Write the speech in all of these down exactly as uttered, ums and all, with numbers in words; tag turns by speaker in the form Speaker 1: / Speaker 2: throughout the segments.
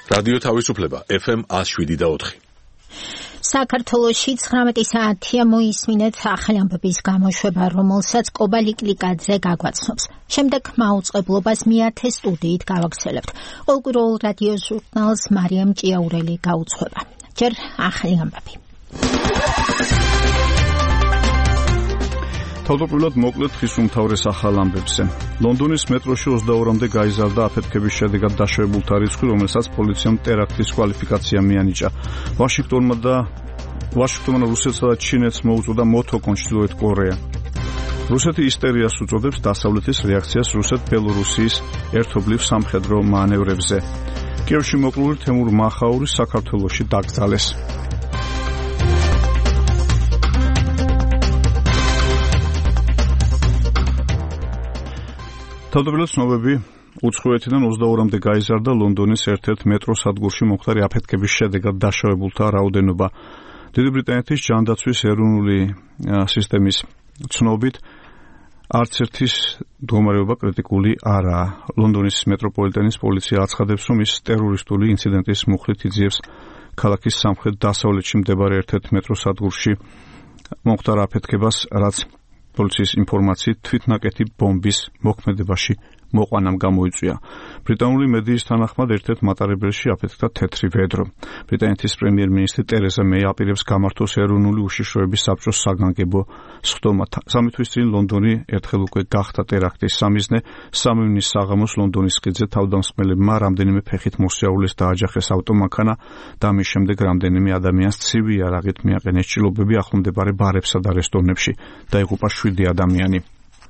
Speaker 1: რადიო თავისუფლება ეფ ემ one oh seven და four.
Speaker 2: საქართველოში ცხრამეტი საათია მოისმინეთ ახალი ამბების გამოშვება, რომელსაც კობალი კლიკაძე გაგვაცნობს. შემდეგ მაუწყებლობას მეათე სტუდიით გავაგრძელებთ. ყოველკვირეულ რადიო ჟურნალს მარიამ ჭიაურელი გაუძღვება. ჯერ ახალი ამბები.
Speaker 3: თავდაპირველად მოკლედ ხის უმთავრეს ახალ ამბებზე. ლონდონის მეტროში ოცდაორამდე გაიზარდა აფეთქების შედეგად დაშავებულთა რიცხვი, რომელსაც პოლიციამ ტერაქტის კვალიფიკაცია მიანიჭა. ვაშინგტონმა და ვაშინგტონმა რუსეთსა და ჩინეთს მოუწოდა მოთო ჩრდილოეთ კორეა. რუსეთი ისტერიას უწოდებს დასავლეთის რეაქციას რუსეთ-ბელორუსიის ერთობლივ სამხედრო მანევრებზე. კიევში მოკლული თემურ მახაური საქართველოში დაკრძალეს. თავდაპირველად ცნობები უცხოეთიდან ოცდაორამდე გაიზარდა ლონდონის ერთ-ერთ მეტრო სადგურში მომხდარი აფეთქების შედეგად დაშავებულთა რაოდენობა. დიდი ბრიტანეთის ჯანდაცვის ეროვნული სისტემის ცნობით არც ერთის მდგომარეობა კრიტიკული არაა. ლონდონის მეტროპოლიტენის პოლიცია აცხადებს, რომ ის ტერორისტული ინციდენტის მუხლით იძიებს ქალაქის სამხრეთ-დასავლეთში მდებარე ერთ-ერთ მეტრო სადგურში მომხდარ აფეთქებას, რაც პოლიციის ინფორმაციით თვითნაკეთი ბომბის მოქმედებაში მოყვანამ გამოიწვია. ბრიტანული მედიის თანახმად ერთ-ერთ მატარებელში აფეთქდა თეთრი ვედრო. ბრიტანეთის პრემიერ-მინისტრი ტერეზა მეი აპირებს გამართოს ეროვნული უშიშროების საბჭოს საგანგებო სხდომა. სამი თვის წინ ლონდონი ერთხელ უკვე გახდა ტერაქტის სამიზნე. სამი ივნის საღამოს ლონდონის ხიდზე თავდამსხმელებმა რამდენიმე ფეხით მოსიარულეს დააჯახეს ავტომანქანა და ამის შემდეგ რამდენიმე ადამიანს ცივი იარაღით მიაყენეს ჭრილობები ახლომდებარე ბარებსა და რესტორნებში. დაიღუპა შვიდი ადამიანი.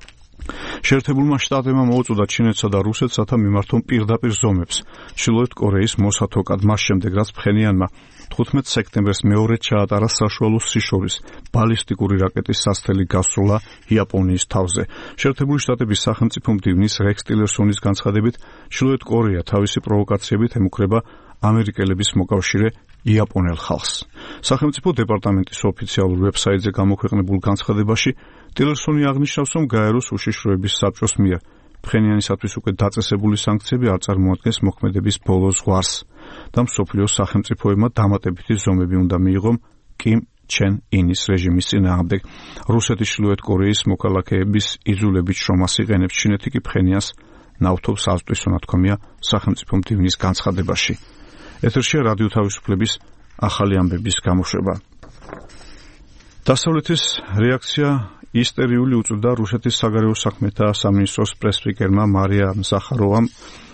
Speaker 3: შეერთებულმა შტატებმა მოუწოდა ჩინეთსა და რუსეთს, რათა მიმართონ პირდაპირ ზომებს ჩრდილოეთ კორეის მოსათოკად. მას შემდეგ, რაც ფხენიანმა თხუთმეტ სექტემბერს მეორედ ჩაატარა საშუალო სიშორის ბალისტიკური რაკეტის სასრთელი გასროლა იაპონიის თავზე. შეერთებული შტატების სახელმწიფო მდივნის რექს ტილერსონის განცხადებით, ჩრდილოეთ კორეა თავისი პროვოკაციებით ემუქრება ამერიკელების მოკავშირე იაპონელ ხალხს. სახელმწიფო დეპარტამენტის ოფიციალურ ვებსაიტზე გამოქვეყნებულ განცხადებაში ტილერსონი აღნიშნავს, რომ გაეროს უშიშროების საბჭოს მიერ ფხენიანისათვის უკვე დაწესებული სანქციები არ წარმოადგენს მოქმედების ბოლო ზღვარს და მსოფლიოს სახელმწიფოებმა დამატებითი ზომები უნდა მიიღონ კიმ ჩენ ინის რეჟიმის წინააღმდეგ. რუსეთის ჩრდილოეთ კორეის მოქალაქეების იძულებით შრომას იყენებს, ჩინეთი კი ფხენიანს ნავთობს აზტვისო ნათქვამია სახელმწიფო მდივნის განცხადებაში. ეთერშია რადიო თავისუფლების ახალი ამბების გამოშვება. დასავლეთის რეაქცია ისტერიული უწოდა რუსეთის საგარეო საქმეთა სამინისტროს პრესპიკერმა მარიამ ზახაროვამ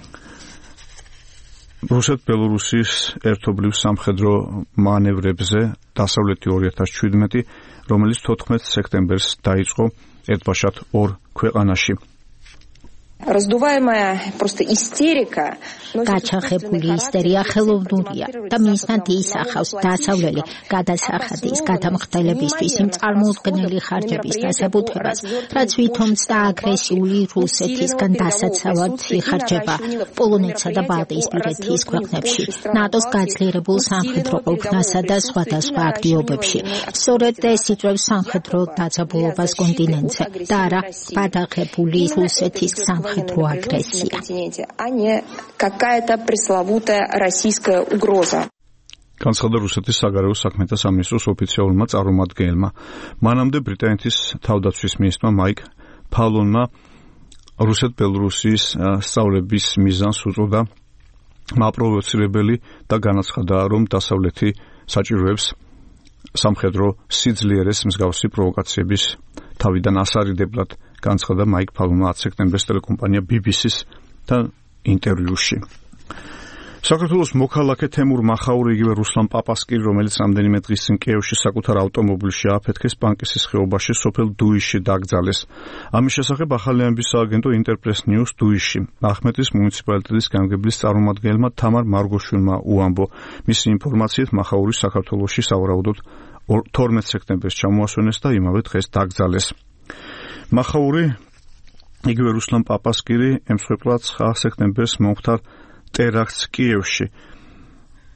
Speaker 3: რუსეთ-ბელორუსიის ერთობლივ სამხედრო მანევრებზე დასავლეთი ორი ათას შვიდმეტი, რომელიც თოთხმეტ სექტემბერს დაიწყო ერთბაშად ორ ქვეყანაში.
Speaker 4: Раздуваемая просто истерика.
Speaker 2: გაჩაღებული ისტერია ხელოვნურია და მისთან ისახავს დასავლელი გადასახადის გადამხდელებისთვის იმ წარმოუდგენელი ხარჯების დასაბუთებას, რაც ვითომც და აგრესიული რუსეთისგან დასაცავად იხარჯება პოლონეთსა და ბალტიისპირეთის ქვეყნებში, ნატოს გაძლიერებულ სამხედრო ყოფნასა და სხვადასხვა აქტივობებში. სწორედ ეს იწვევს სამხედრო დაძაბულობას კონტინენტზე და არა გადაღებული რუსეთის სამხედრო აგრესია.
Speaker 4: Какая-то пресловутая российская угроза.
Speaker 3: განცხადა რუსეთის საგარეო საქმეთა სამინისტროს ოფიციალურმა წარმომადგენელმა. მანამდე ბრიტანეთის თავდაცვის მინისტრმა მაიკ ფალონმა რუსეთ-ბელორუსიის სწავლების მიზანს უწოდა მაპროვოცირებელი და განაცხადა, რომ დასავლეთი საჭიროებს სამხედრო სიძლიერეს მსგავსი პროვოკაციების თავიდან ასარიდებლად, განცხადა მაიკ ფალონმა ათი სექტემბერს ტელეკომპანია ბი ბი სის და ინტერვიუში. საქართველოს მოქალაქე თემურ მახაური, იგივე რუსლან პაპასკი, რომელიც რამდენიმე დღის წინ კიევში საკუთარ ავტომობილში ააფეთქეს პანკისის ხეობაში სოფელ დუიში დაკრძალეს. ამის შესახებ ახალი ამბის სააგენტო ინტერპრეს ნიუს დუიში ახმეტის მუნიციპალიტეტის გამგებლის წარმომადგენელმა თამარ მარგოშვილმა უამბო. მისი ინფორმაციით მახაური საქართველოში სავარაუდოდ თორმეტ სექტემბერს ჩამოასვენეს და იმავე დღეს დაკრძალეს. მახაური, იგივე რუსლან პაპასკირი ემსხვერპლა ცხრა სექტემბერს მომხდარ ტერაქტს კიევში.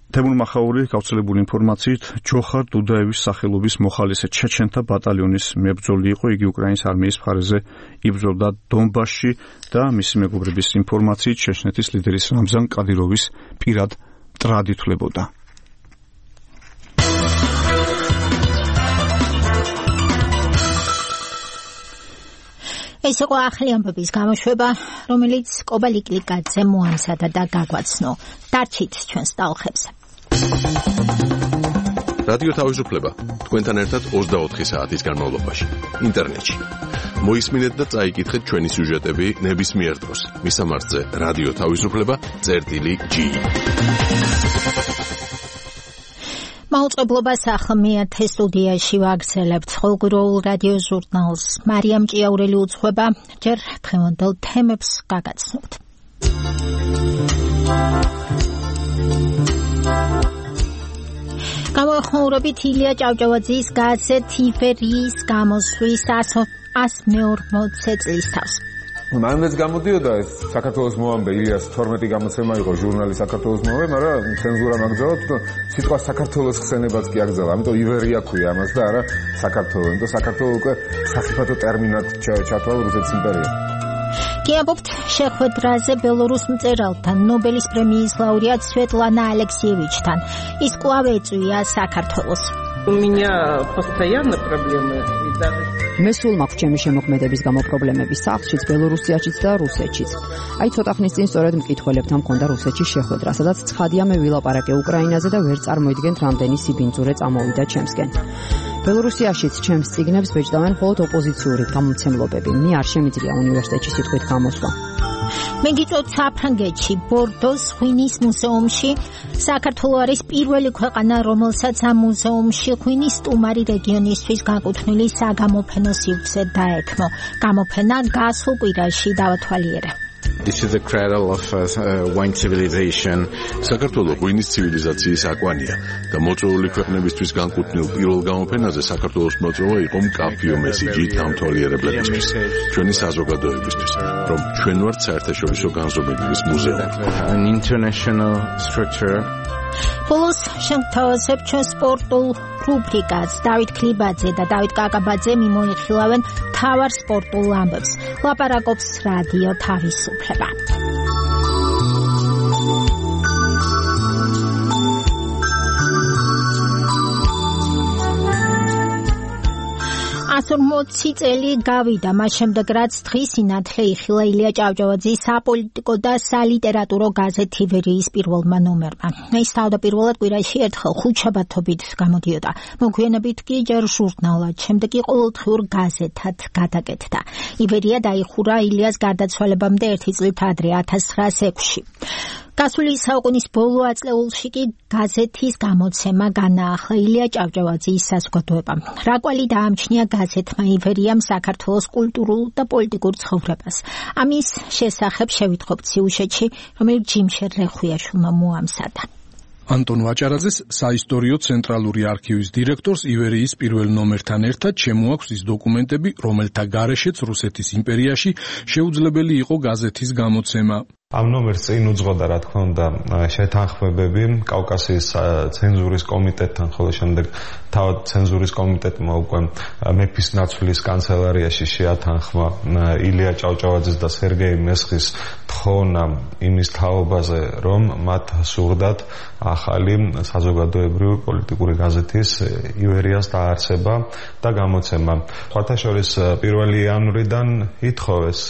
Speaker 3: თემურ მახაური გავრცელებული ინფორმაციით ჯოხარ დუდაევის სახელობის მოხალისე ჩეჩენთა ბატალიონის მებრძოლი იყო. იგი უკრაინის არმიის მხარეზე იბრძოლდა დონბასში და მისი მეგობრების ინფორმაციით ჩეჩნეთის ლიდერის რამზან კადიროვის პირად მტრად ითვლებოდა.
Speaker 2: ეს იყო ახალი ამბების გამოშვება, რომელიც კობალიკლიკაძე მოამზადა და გაგვაცნო. დარჩით ჩვენს ტალღებზე.
Speaker 1: რადიო თავისუფლება თქვენთან ერთად ოცდაოთხი საათის განმავლობაში ინტერნეტში. მოისმინეთ და წაიკითხეთ ჩვენი სიუჟეტები ნებისმიერ დროს. მისამართზე რადიო თავისუფლება წერტილი ჯი.
Speaker 2: მაუწყებლობას ახალმეათე სტუდიაში ვაგრძელებთ ყოველგვარულ რადიო ჟურნალს. მარიამ ჭიაურელი უძღვება, ჯერ დღევანდელ თემებს გაგაცნობთ. გამოეხმაურებით ილია ჭავჭავაძის გაზეთ ივერიის გამოსვლის ას მეორმოცე წლის თავს.
Speaker 5: მანვეც გამოდიოდა ეს საქართველოს მოამბე ილიას თორმეტი გამოცემა იყო ჟურნალი საქართველოს მოამბე, მაგრამ ცენზურა მაგძალა, თვითონ სიტყვა საქართველოს ხსენებაც კი აგძალა. ამიტომ ივერია ქვია ამას და არა საქართველო. ამიტომ საქართველო უკვე სახიფათო ტერმინად ჩათვალა რუსეთის იმპერიამ.
Speaker 2: კი ამბობთ შეხვედრაზე ბელორუს მწერალთან, ნობელის პრემიის ლაურეატ სვეტლანა ალექსიევიჩთან. ის კვლავ ეწვია საქართველოს.
Speaker 6: У меня постоянно проблемы и даже
Speaker 7: მე სულ მაქვს ჩემი შემოქმედების გამო პრობლემები სახლშიც, ბელორუსიაშიც და რუსეთშიც. აი ცოტა ხნის წინ სწორედ მკითხველებთან მქონდა რუსეთში შეხვედრა, სადაც ცხადია მე ვილაპარაკე უკრაინაზე და ვერ წარმოიდგენთ რამდენი სიბინძურე წამოვიდა ჩემსკენ. ბელორუსიაშიც ჩემს წიგნებს ბეჭდავენ მხოლოდ ოპოზიციური გამომცემლობები. მე არ შემიძლია უნივერსიტეტში სიტყვით გამოსვლა.
Speaker 2: მე გიწევთ საფრანგეთში, ბორდოს ღვინის მუზეუმში. საქართველო არის პირველი ქვეყანა, რომელსაც ამ მუზეუმში ღვინის სტუმარი რეგიონისთვის გაკუთვნილი საგამოფენო სივრცე დაეთმო. გამოფენა გასულ კვირაში დავათვალიერე.
Speaker 8: This is the cradle of uh, wine civilization.
Speaker 1: საქართველო ღვინის ცივილიზაციის აკვანია და მოწვეული ქვეყნებისთვის განკუთვნილ პირველ გამოფენაზე საქართველოს მოწვევა იყო მკაფიო მესიჯი დამთვალიერებლებისთვის, ჩვენი საზოგადოებისთვის, რომ ჩვენ ვართ საერთაშორისო განზომილების მუზეუმი.
Speaker 8: An international structure.
Speaker 2: ბოლოს შემთავაზებ ჩვენ სპორტულ რუბრიკას. დავით ქლიბაძე და დავით კაკაბაძე მიმოიხილავენ მთავარ სპორტულ ამბებს. ლაპარაკობს რადიო თავისუფლება. ორმოცი წელი გავიდა, მას შემდეგ რაც დღის სინათლე იხილა ილია ჭავჭავაძის საპოლიტიკო და სალიტერატურო გაზეთ ივერიის პირველმა ნომერმა. ის თავდაპირველად კვირაში ერთხელ ხუთშაბათობით გამოდიოდა. მოგვიანებით კი ჯერ ჟურნალად, შემდეგ კი ყოველდღიურ გაზეთად გადაკეთდა. ივერია დაიხურა ილიას გარდაცვალებამდე ერთი წლით ადრე ათას ცხრაას ექვსში. გასული საუკუნის ბოლო აწლეულში კი გაზეთის გამოცემა განაახლა ილია ჭავჭავაძის საზოგადოებამ. რა კვალი დაამჩნია გაზეთმა ივერიამ საქართველოს კულტურულ და პოლიტიკურ ცხოვრებას. ამის შესახებ შევიტყობთ სიუჟეტში, რომელიც ჯიმშერ რეხვიაშვილმა მოამზადა.
Speaker 9: ანტონ ვაჭარაძეს საისტორიო ცენტრალური არქივის დირექტორს ივერიის პირველ ნომერთან ერთად შემოაქვს ის დოკუმენტები, რომელთა გარეშეც რუსეთის იმპერიაში შეუძლებელი იყო გაზეთის გამოცემა.
Speaker 5: ამ ნომერს წინ უძღოდა, რა თქმა უნდა, შეთანხმებები კავკასიის ცენზურის კომიტეტთან, ხოლო შემდეგ თავად ცენზურის კომიტეტმა უკვე მეფის ნაცვლის კანცელარიაში შეათანხმა ილია ჭავჭავაძის და სერგეი მესხის თხოვნა იმის თაობაზე, რომ მათ სურდათ ახალი საზოგადოებრივი პოლიტიკური გაზეთის ივერიას დაარსება და გამოცემა. სხვათა შორის პირველი იანვრიდან ითხოვეს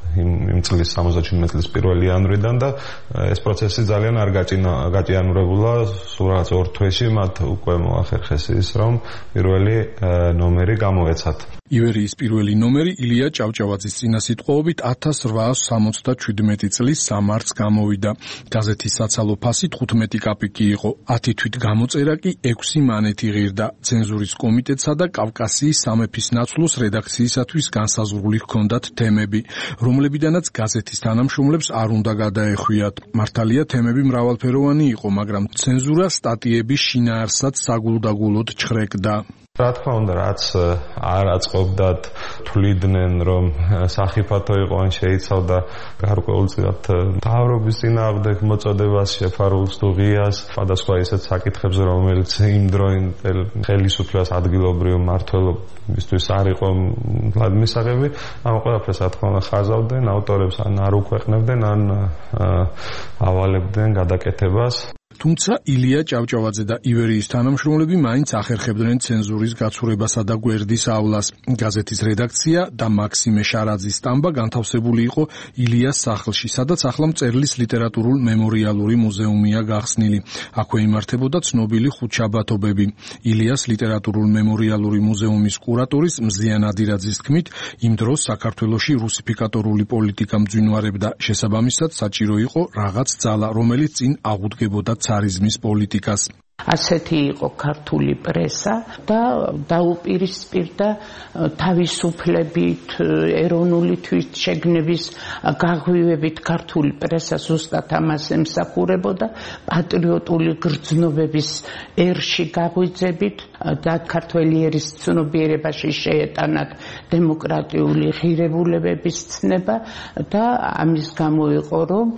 Speaker 5: იმ წლის სამოცდაშვიდმეტ წლის პირველი იანვრიდან და ეს პროცესი ძალიან არ გაჭიანურებულა. სულ რაღაც ორ თვეში მათ უკვე მოახერხეს ის, რომ პირველი ნომერი გამოეცათ.
Speaker 9: ივერიის პირველი ნომერი ილია ჭავჭავაძის წინასიტყვაობით ათას რვაას სამოცდაშვიდმეტი წლის სამართს გამოვიდა. გაზეთის საცალო ფასი თხუთმეტი კაპიკი იყო, ათი თვით გამოწერა კი ექვსი მანეთი ღირდა. ცენზურის კომიტეტსა და კავკასიის სამეფის ნაცვლოს რედაქციისათვის განსაზღვრული ჰქონდათ თემები, რომლებიდანაც გაზეთის თანამშრომლებს არ უნდა გადაეხვიათ. მართალია თემები მრავალფეროვანი იყო, მაგრამ ცენზურა სტატიების შინაარსად საგულდაგულოდ ჩხრეკდა.
Speaker 5: რა თქმა უნდა, რაც არ აწყობდათ, თვლიდნენ, რომ სახიფათო იყო ან შეიცავდა გარკვეულწილად მთავრობის წინააღმდეგ მოწოდებას, შეფარულს თუ ღიას, სხვადასხვა ისეთ საკითხებზე, რომელიც იმ დროინდელ ხელისუფლებას ადგილობრივ მმართველობისთვის არ იყო მისაღები, ამ ყველაფერს რა თქმა უნდა ხაზავდნენ, ავტორებს ან არ უქვეყნებდნენ, ან ავალებდნენ გადაკეთებას.
Speaker 9: თუმცა ილია ჭავჭავაძე და ივერიის თანამშრომლები მაინც ახერხებდნენ ცენზურის გაცურებასა და გვერდისავლას. გაზეთის რედაქცია და მაქსიმე შარაძის სტამბა განთავსებული იყო ილიას სახლში, სადაც ახლა მწერლის ლიტერატურულ მემორიალური მუზეუმია გახსნილი. აქვე იმართებოდა ცნობილი ხუთშაბათობები. ილიას ლიტერატურულ მემორიალური მუზეუმის კურატორის მზიან ადირაძის თქმით, იმ დროს საქართველოში რუსიფიკატორული პოლიტიკა მძვინვარებდა, შესაბამისად საჭირო იყო რაღაც ძალა, რომელიც წინ აღუდგებოდა царизმის პოლიტიკას.
Speaker 6: ასეთი იყო ქართული პრესა და დაუპირისპირდა თავისუფლებით, ეროვნული თვითშეგნების გაღვივებით ქართული პრესა ზუსტად ამას ემსახურებოდა, პატრიოტული გრძნობების ერში გაღვიძებით და ქართველი ერის ცნობიერებაში შეეტანათ დემოკრატიული ღირებულებების ცნება და ამის გამო იყო, რომ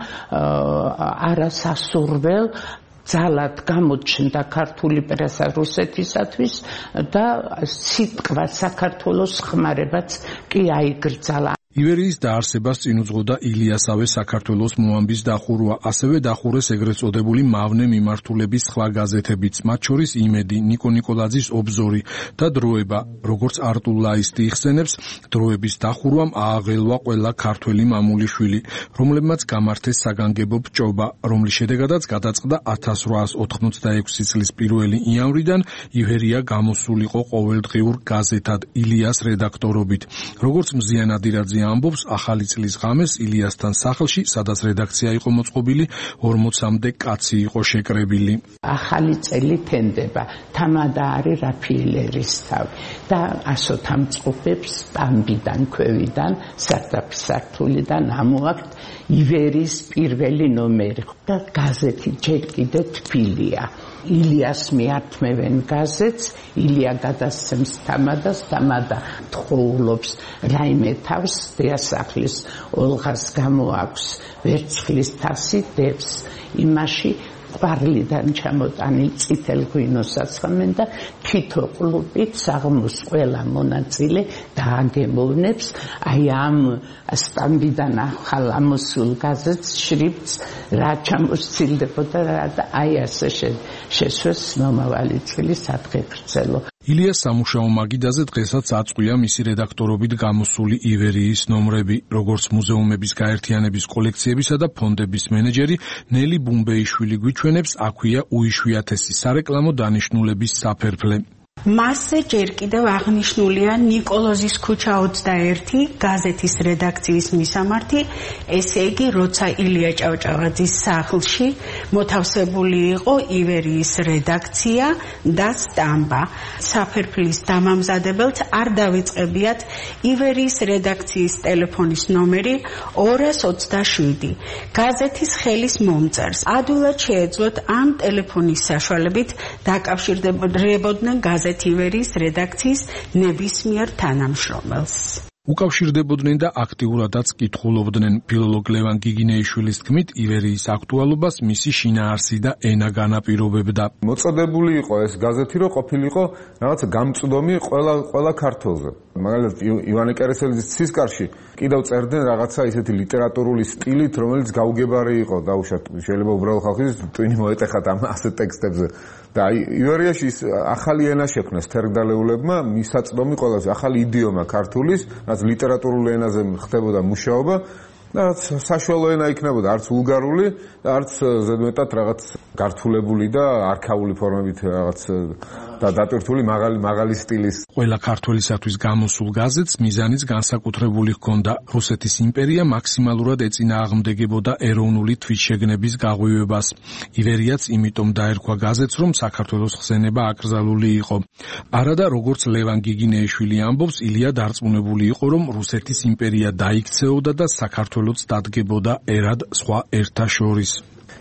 Speaker 6: არასასურველ ძალად გამოჩნდა ქართული პრესა რუსეთისათვის და სიტყვა საქართველოს ხმარებაც კი აიგრძალა.
Speaker 9: ივერიის დაარსებას წინ უძღოდა ილიასავე საქართველოს მოამბის დახურვა, ასევე დახურეს ეგრეთ წოდებული მავნე მიმართულების სხვა გაზეთებიც, მათ შორის იმედი, ნიკო ნიკოლაძის ობზორი და დროება, როგორც არტულაისტი იხსენებს, დროების დახურვამ ააღელვა ყველა ქართველი მამულიშვილი, რომლებმაც გამართეს საგანგებო ბჭობა, რომლის შედეგადაც გადაწყდა ათას რვაას ოთხმოცდაექვსი წლის პირველი იანვრიდან ივერია გამოსულიყო ყოველდღიურ გაზეთად ილიას რედაქტორობით. როგორც მზიან ადირაძე ამბობს, ახალი წლის ღამეს ილიასთან სახლში, სადაც რედაქცია იყო მოწყობილი, ორმოცამდე კაცი იყო შეკრებილი.
Speaker 6: ახალი წელი თენდება, თამადა არის რაფიელერის თავი და ასოთა მწყობებს სტამბიდან, ქვევიდან, სარდაფისართულიდან ამოაქვთ ივერიის პირველი ნომერი და გაზეთი ჯერ კიდევ თბილია. ილიას მიართმევენ გაზეთს, ილია გადასცემს თამადას, თამადა თხოვლობს რაიმე თავს, დიასახლის ოლღას გამოაქვს ვერცხლის თასი, დებს იმაში ყვარლიდან ჩამოტანილ წითელ ღვინოს აცხამენ და თითო ყლუპით საღმოს ყველა მონაწილე დააგემოვნებს აი ამ სტამბიდან ახალ ამოსულ გაზეთს შრიფტს რა ჩამოსცილდებოდა და აი ასე შესვეს მომავალი წელი სადღეგრძელო.
Speaker 9: ილიას სამუშაო მაგიდაზე დღესაც აწყვია მისი რედაქტორობით გამოსული ივერიის ნომრები, როგორც მუზეუმების გაერთიანების კოლექციებისა და ფონდების მენეჯერი ნელი ბუმბეიშვილი გვიჩვენებს, აქვეა უიშვიათესი სარეკლამო დანიშნულების საფერფლე.
Speaker 10: მასზე ჯერ კიდევ აღნიშნულია ნიკოლოზის ქუჩა ოცდაერთი, გაზეთის რედაქციის მისამართი, ესე იგი, როცა ილია ჭავჭავაძის სახლში მოთავსებული იყო ივერიის რედაქცია და სტამბა. საფერფლის დამამზადებელს არ დავიწყებიათ ივერიის რედაქციის ტელეფონის ნომერი ორას ოცდაშვიდი. გაზეთის ხელის მომწერს ადვილად შეეძლოთ ამ ტელეფონის საშუალებით დაკავშირდებოდნენ გაზეთის ივერიის რედაქციის ნებისმიერ თანამშრომელს.
Speaker 9: უკავშირდებოდნენ და აქტიურადაც კითხულობდნენ. ფილოლოგ ლევან გიგინეიშვილის თქმით, ივერიის აქტუალობას მისი შინაარსი და ენა განაპირობებდა.
Speaker 5: მოწოდებული იყო ეს გაზეთი, რომ ყოფილიყო რაღაცა გამწვდომი ყველა ყველა ქართველზე. მაგალითად ივანე კერესელიძის ცისკარში კიდევ წერდნენ რაღაცა ისეთი ლიტერატურული სტილით, რომელიც გაუგებარი იყო დაუშვათ. შეიძლება უბრალო ხალხის ტვინი მოეტეხათ ამ ასეთ ტექსტებზე. და ივერიაში ახალი ენა შექმნეს თერგდალეულებმა, მისაწვდომი ყველაზე ახალი იდიომა ქართულის, რაც ლიტერატურულ ენაზე ხდებოდა მუშაობა და რაც საშუალო ენა იქნებოდა, არც ვულგარული და არც ზედმეტად რაღაც გართულებული და არქაული ფორმებით რაღაც და დატვირთული მაღალი მაღალი სტილის.
Speaker 9: ყველა ქართველისათვის გამოსულ გაზეთს მიზანიც განსაკუთრებული ჰქონდა. რუსეთის იმპერია მაქსიმალურად ეწინააღმდეგებოდა ეროვნული თვითშეგნების გაღვივებას. ივერიაც იმიტომ დაერქვა გაზეთს, რომ საქართველოს ხსენება აკრძალული იყო. არადა როგორც ლევან გიგინეიშვილი ამბობს, ილია დარწმუნებული იყო, რომ რუსეთის იმპერია დაიქცეოდა და საქართველოს დადგებოდა ერად სხვა ერთა შორის.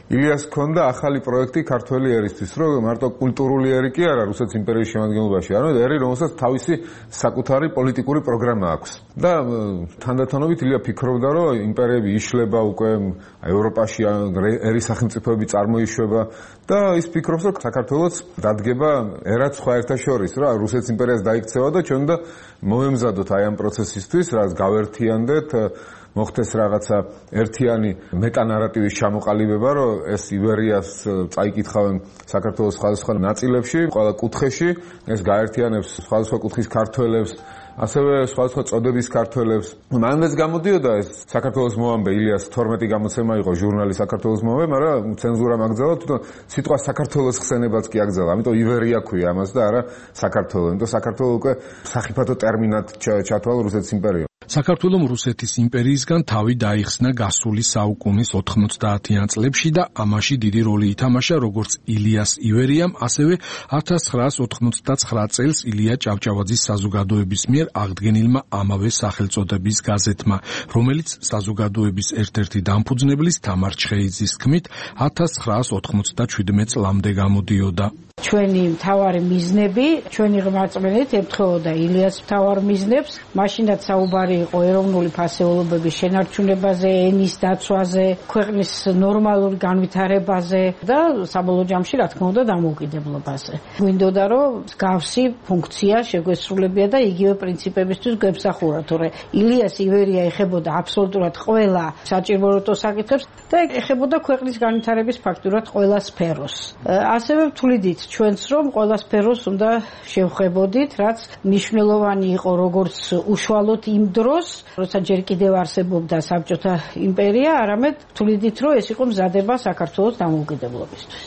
Speaker 11: ილიას ქონდა ახალი პროექტი ქართველი ერისთვის, რომ მარტო კულტურული ერი კი არა რუსეთის იმპერიის შემადგენლობაში, არამედ ერი, რომელსაც თავისი საკუთარი პოლიტიკური პროგრამა აქვს. და თანდათანობით ილია ფიქრობდა, რომ იმპერიები იშლება უკვე ევროპაში, ერის სახელმწიფოები წარმოიშვება და ის ფიქრობს, რომ საქართველოს დადგება ერად სხვა ერთა შორის, რა რუსეთის იმპერიას დაიქცევა და ჩვენ და მოემზადოთ აი ამ პროცესისთვის, რაც გავერთიანდეთ მოხდეს რაღაცა ერთიანი მეტანარატივის ჩამოყალიბება, რომ ეს იბერიას წაიკითხავენ საქართველოს სხვადასხვა ნაწილებში, ყველა კუთხეში, ეს გაერთიანებს სხვადასხვა კუთხის ქართველებს, ასევე სხვადასხვა წოდების ქართველებს. მანამდეც გამოდიოდა ეს საქართველოს მოამბე ილიას თორმეტი გამოცემა იყო ჟურნალი საქართველოს მოამბე, მაგრამ ცენზურამ აკრძალა, თვითონ სიტყვა საქართველოს ხსენებაც კი აკრძალა. ამიტომ იბერია ქვია ამას და არა საქართველო. ამიტომ საქართველო უკვე სახიფათო ტერმინად ჩათვალა რუსეთის იმპერიამ.
Speaker 9: საქართველომ რუსეთის იმპერიისგან თავი დაიხსნა გასული საუკუნის ოთხმოცდაათიან წლებში და ამაში დიდი როლი ითამაშა როგორც ილიას ივერიამ, ასევე ათას ცხრაას ოთხმოცდაცხრა წელს ილია ჭავჭავაძის საზოგადოების მიერ აღდგენილმა ამავე სახელწოდების გაზეთმა, რომელიც საზოგადოების ერთ-ერთი დამფუძნებლის თამარ ჩხეიძის თქმით ათას ცხრაას ოთხმოცდაჩვიდმეტ წლამდე გამოდიოდა.
Speaker 6: ჩვენი მთავარი მიზნები, ჩვენი ღმერთმენით ებთხეოდა ილიას მთავარ მიზნებს, მაშინაც საუბარი იყო ეროვნული ფასეულობების შენარჩუნებაზე, ენის დაცვაზე, ქვეყნის ნორმალურ განვითარებაზე და საბოლოო ჯამში რა თქმა უნდა დამოუკიდებლობაზე. გვინდოდა რომ მსგავსი ფუნქცია შეგვესრულებია და იგივე პრინციპებისთვის გვემსახურა, თორე ილიას ივერია ეხებოდა აბსოლუტურად ყველა საჭიროებო საკითხებს და ეხებოდა ქვეყნის განვითარების ფაქტურად ყველა სფეროს. ასევე ვთვლიდით ჩვენც რომ ყველა სფეროს უნდა შევხვებოდით, რაც მნიშვნელოვანი იყო როგორც უშუალოდ იმ დროს, როცა ჯერ კიდევ არსებობდა საბჭოთა იმპერია, არამედ ვთვლიდით, რომ ეს იყო მზადება საქართველოს დამოუკიდებლობისთვის.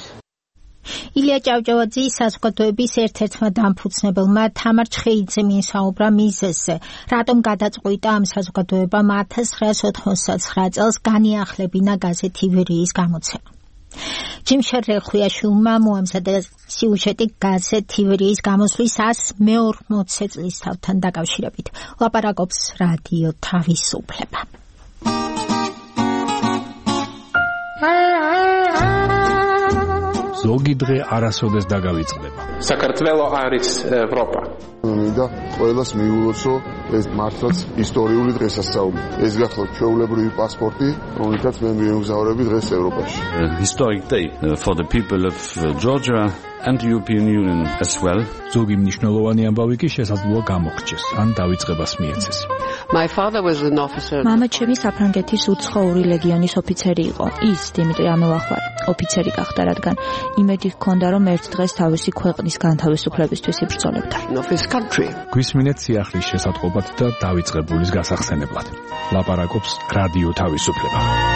Speaker 2: ილია ჭავჭავაძის საზოგადოების ერთ-ერთმა დამფუძნებელმა თამარ ჩხეიძემ ისაუბრა მიზეზზე, რატომ გადაწყვიტა ამ საზოგადოებამ ათას ცხრაას ოთხმოცდაცხრა წელს განიახლებინა გაზეთი ივერიის გამოცემა. ჯიმშარ რეხვიაშვილმა მოამზადა სიუჟეტი გაზეთ ივერიის გამოსვლის ას მეორმოცე წლისთავთან დაკავშირებით. ლაპარაკობს რადიო თავისუფლება.
Speaker 9: ზოგი დღე არასოდეს დაგავიწყდება.
Speaker 12: საქართველო არის ევროპა.
Speaker 13: მინდა ყველას მიულოცო ეს მართლაც ისტორიული დღესასწაული. ეს გახლავთ ჩვეულებრივი პასპორტი, რომელთაც მე მიემგზავრები დღეს ევროპაში.
Speaker 14: Historic day for the people of Georgia and the European Union as well.
Speaker 9: ზოგი მნიშვნელოვანი ამბავი კი შესაძლოა გამოხჩეს, ან დავიწყებას მიეცეს.
Speaker 15: My father was an officer.
Speaker 16: მამა ჩემი საფრანგეთის უცხოური ლეგიონის ოფიცერი იყო. ის დიმიტრი ამელახვარი ოფიცერი გახდა, რადგან იმედი ჰქონდა, რომ ერთ დღეს თავისი ქვეყნის განთავისუფლებისთვის იბრძოლებდა.
Speaker 9: გვისმინეთ სიახლის შესატყობად და დავიწყებულის გასახსენებლად. ლაპარაკობს რადიო თავისუფლება.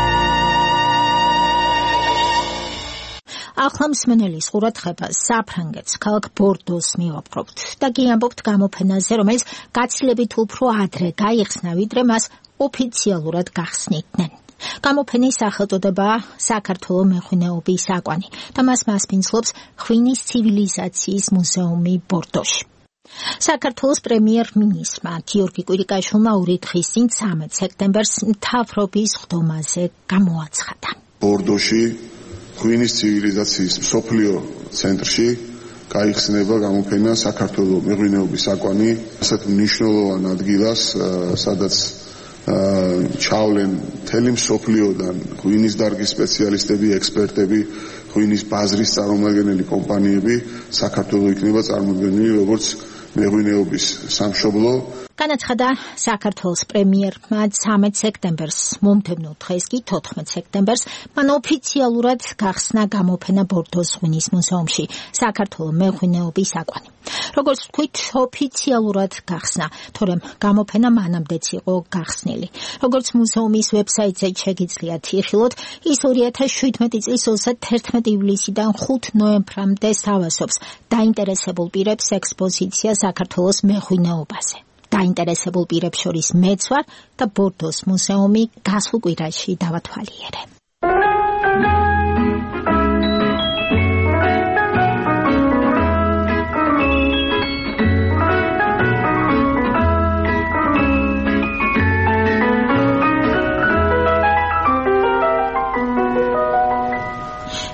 Speaker 2: ახლა მსმენელის ყურადღება საფრანგეთს, ქალაქ ბორდოს მივაპყრობთ და გიამბობთ გამოფენაზე, რომელიც გაცილებით უფრო ადრე გაიხსნა, ვიდრე მას ოფიციალურად გახსნიდნენ. გამოფენის სახელწოდებაა საქართველოს მეღვინეობის აკვანი და მას მასპინძლობს ღვინის ცივილიზაციის მუზეუმი ბორდოში. საქართველოს პრემიერ-მინისტრმა გიორგი კვირიკაშვილმა ორი დღის წინ ცამეტ სექტემბერს მთავრობის ხდომაზე გამოაცხადა.
Speaker 13: ბორდოში ღვინის ცივილიზაციის მსოფლიო ცენტრში გაიხსნება გამოფენა საქართველოს მეღვინეობის აკვანი, ასეთ მნიშვნელოვან ადგილას, სადაც ჩავლენ მთელი მსოფლიოდან ღვინის დარგის სპეციალისტები, ექსპერტები, ღვინის ბაზრის წარმომადგენელი კომპანიები, საქართველოს იქნება წარმოდგენილი როგორც მეღვინეობის სამშობლო.
Speaker 2: განაცხადა საქართველოს პრემიერმა ცამეტ სექტემბერს, მომდევნო დღეს კი თოთხმეტ სექტემბერს მან ოფიციალურად გახსნა გამოფენა ბორდოს ღვინის მუზეუმში საქართველოს მეღვინეობის აკვანი. როგორც ვთქვით, ოფიციალურად გახსნა, თორემ გამოფენა მანამდეც იყო გახსნილი. როგორც მუზეუმის ვებსაიტზე შეგიძლიათ იხილოთ, ის ორი ათას შვიდმეტი წლის ოცდაათერთმეტი ივლისიდან ხუთი ნოემბრამდე სთავაზობს დაინტერესებულ პირებს ექსპოზიცია საქართველოს მეღვინეობაზე. დაინტერესებულ პირებს შორის მეც ვარ და ბორდოს მუზეუმი გასულ კვირაში დავათვალიერე.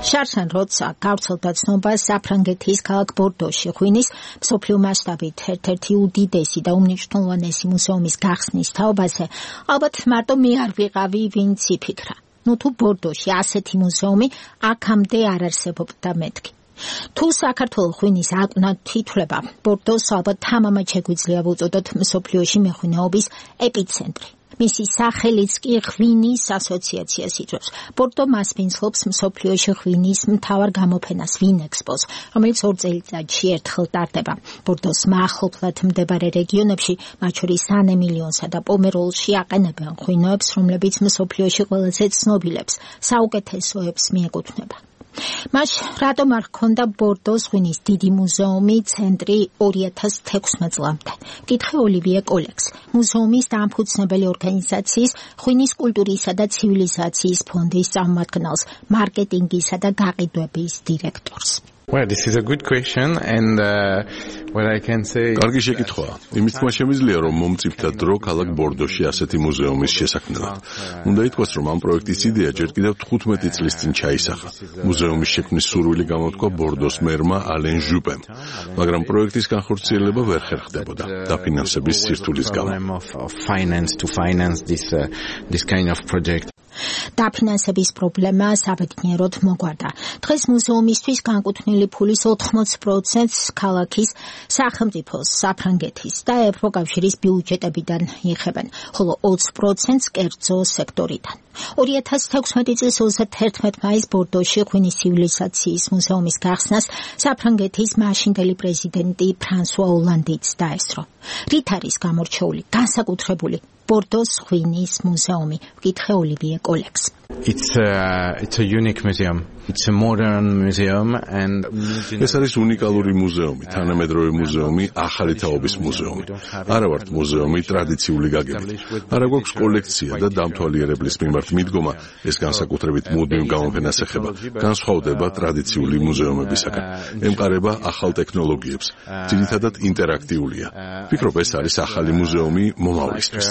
Speaker 2: შარშან როცა გავრცელდა ცნობა საფრანგეთის ქალაქ ბორდოში ღვინის მსოფლიო მასშტაბით ერთ-ერთი უდიდესი და უმნიშვნელოვანესი მუზეუმის გახსნის თაობაზე, ალბათ მარტო მე არ ვიყავი, ვინც იფიქრა. ნუ თუ ბორდოში ასეთი მუზეუმი აქამდე არ არსებობდა მეთქი. თუ საქართველოს ღვინის აკვნად თითვლება, ბორდოს ალბათ თამამად შეგვიძლია ვუწოდოთ მსოფლიოში მეღვინეობის ეპიცენტრი. მისი სახელიც კი ღვინის ასოციაციას იწვევს. ბორდო მასპინძლობს მსოფლიოში ღვინის მთავარ გამოფენას ვინექსპოს, რომელიც ორ წელიწადში ერთხელ ტარდება. ბორდოს მახლობლად მდებარე რეგიონებში, მათ შორის სანემილიონსა და პომეროლში აყენებენ ღვინოებს, რომლებიც მსოფლიოში ყველაზე ცნობილებს, საუკეთესოებს მიეკუთვნება. მას რატომ არ ჰქონდა ბორდოს ღვინის დიდი მუზეუმი ცენტრი ორი ათას თექვსმეტ წლამდე? მკითხე ოლივიე კოლექს, მუზეუმის დამფუძნებელი ორგანიზაციის ღვინის კულტურისა და ცივილიზაციის ფონდის წარმომადგენელს, მარკეტინგისა და გაყიდვების დირექტორს.
Speaker 17: Well, this is a good question and uh, what I can say
Speaker 1: კარგი შეკითხვაა. იმის თქმა შემიძლია, რომ მომწიფდა დრო ქალაქ ბორდოში ასეთი მუზეუმის შესაქმნელად. უნდა ითქვას, რომ ამ პროექტის იდეა ჯერ კიდევ თხუთმეტი წლის წინ ჩაისახა. მუზეუმის შექმნის სურვილი გამოთქვა ბორდოს მერმა ალენ ჟუპემ, მაგრამ პროექტის განხორციელება ვერ ხერხდებოდა დაფინანსების სირთულის გამო.
Speaker 17: finance to finance this uh, this kind of project.
Speaker 2: დაფინანსების პრობლემა საბედნიეროდ მოგვარდა. დღეს მუზეუმისთვის განკუთვნილი ფულის ოთხმოცი პროცენტს ქალაქის, სახელმწიფოს, საფრანგეთის და ევროკავშირის ბიუჯეტებიდან იღებენ, ხოლო ოცი პროცენტს კერძო სექტორიდან. ორი ათას თექვსმეტი წლის ოცდაათი მაისს ბორდოში ღვინის ცივილიზაციის მუზეუმის გახსნას საფრანგეთის მაშინდელი პრეზიდენტი ფრანსუა ოლანდიც დაესწრო. რით არის გამორჩეული, განსაკუთრებული ბორდოს ღვინის მუზეუმი? მკითხე ოლივიე კოლექს.
Speaker 17: It's a, it's a unique museum. It's a modern museum and
Speaker 1: ეს არის უნიკალური მუზეუმი, თანამედროვე მუზეუმი, ახალი თაობის მუზეუმი. არა ვართ მუზეუმი ტრადიციული გაგებით. არა გვაქვს კოლექცია და დამთვალიერებლის მიმართ მიდგომა, ეს განსაკუთრებით მუდმივ გამოფენას ეხება. განსხვავდება ტრადიციული მუზეუმებისაგან. ემყარება ახალ ტექნოლოგიებს. ძირითადად ინტერაქტიულია. ვფიქრობ, ეს არის ახალი მუზეუმი მომავლისთვის.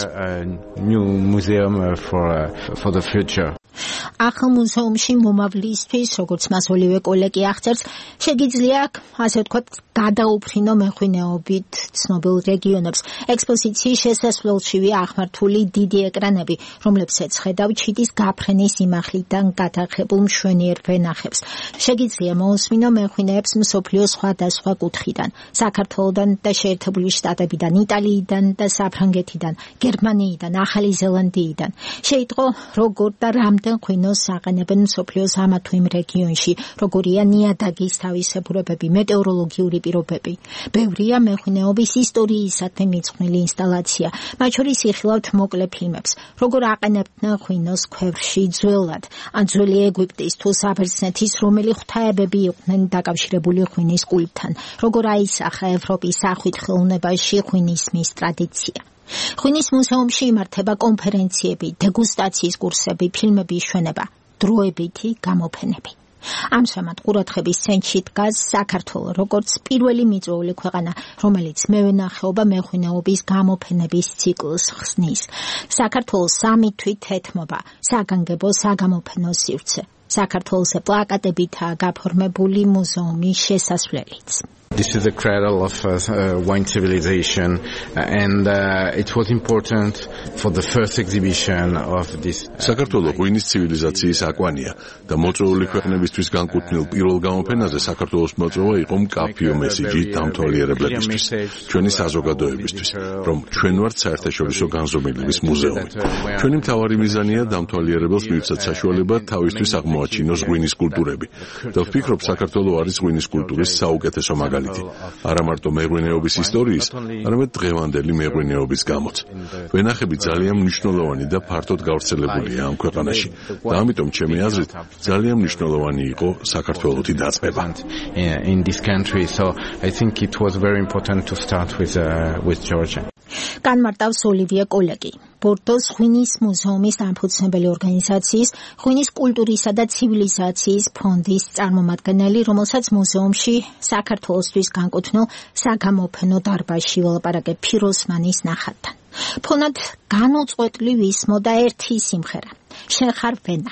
Speaker 17: New museum for for the future.
Speaker 2: ახალ მუზეუმში მომავლისთვის, როგორც მას ოლივე კოლეკი აღწერს, შეგიძლია, ასე ვთქვათ, გადაუფრინო მეღვინეობით ცნობილ რეგიონებს. ექსპოზიციის შესასვლელშივე აღმართული დიდი ეკრანები, რომლებსაც ხედავ ჩიტის გაფრენის იმახლიდან გადაღებულ მშვენიერ ვენახებს. შეგიძლია მოусმინო მეღვინეებს მსოფლიოს სხვადასხვა კუთხიდან, საქართველოდან და შეერთებული შტატებიდან, იტალიიდან და საფრანგეთიდან, გერმანიიდან, ახალი ზელანდიიდან. შეიტყო, როგორ და რამდენ ღვინოს აყენებენ მსოფლიოს ამა თუ იმ რეგიონში, როგორია ნიადაგის თავისებურებები, მეტეოროლოგიური პირობები. ბევრია მეღვინეობის ისტორიისადმი მიძღვნილი ინსტალაცია, მათ შორის იხილავთ მოკლე ფილმებს, როგორ აყენებდნენ ღვინოს ქვევრში ძველად, ან ძველი ეგვიპტის თუ საბერძნეთის რომელი ღვთაებები იყვნენ დაკავშირებული ღვინის კულტთან, როგორ აისახა ევროპის ახვით ხელოვნებაში ღვინის მის ტრადიცია. ღვინის მუზეუმში იმართება კონფერენციები, დეგუსტაციის კურსები, ფილმების ჩვენება, დროებითი გამოფენები. ამჟამად ყურადღების ცენტრში დგას საქართველო, როგორც პირველი მიწვეული ქვეყანა, რომელიც მევენახეობა მეღვინეობის გამოფენების ციკლს ხსნის. საქართველოს სამი თვით ეთმობა საგანგებო საგამოფენო სივრცე. საქართველოს პლაკატებითაა გაფორმებული მუზეუმის შესასვლელიც.
Speaker 17: This is the cradle of uh, uh, wine civilization and uh, it was important for the first exhibition of this.
Speaker 1: საქართველოს ღვინის ცივილიზაციის აკვანია და მოწვეული ქვეყნებისთვის განკუთვნილ პირველ გამოფენაზე საქართველოს მოწვევა იყო მკაფიო მესიჯი დამთვალიერებლებისთვის, ჩვენი საზოგადოებისთვის, რომ ჩვენ ვართ საერთაშორისო განზომილების მუზეუმი. ჩვენი მთავარი მიზანია დამთვალიერებელს მივცათ საშუალება თავისთვის აღმოაჩინოს ღვინის კულტურები. და ვფიქრობ, საქართველოს არის ღვინის კულტურის საუკეთესო მაგალითი. არა მარტო მეღვინეობის ისტორიის, არამედ დღევანდელი მეღვინეობის გამოც. ვენახები ძალიან მნიშვნელოვანი და ფართოდ გავრცელებულია ამ ქვეყანაში და ამიტომ ჩემი აზრით ძალიან მნიშვნელოვანი იყო საქართველოსი დაწყება.
Speaker 17: In this country, so I think it was very important to start with uh, with Georgia.
Speaker 2: განმარტავს ოლივიე კოლეკი, ბორდოს ღვინის მუზეუმის დამფუძნებელი ორგანიზაციის ღვინის კულტურისა და ცივილიზაციის ფონდის წარმომადგენელი, რომელსაც მუზეუმში საქართველოსთვის განკუთვნილ საგამოფენო დარბაზში ველაპარაკე ფიროსმანის ნახატთან. ფონად განუწყვეტლივ ისმოდა ერთი სიმღერა, შენ ხარ ვენახი.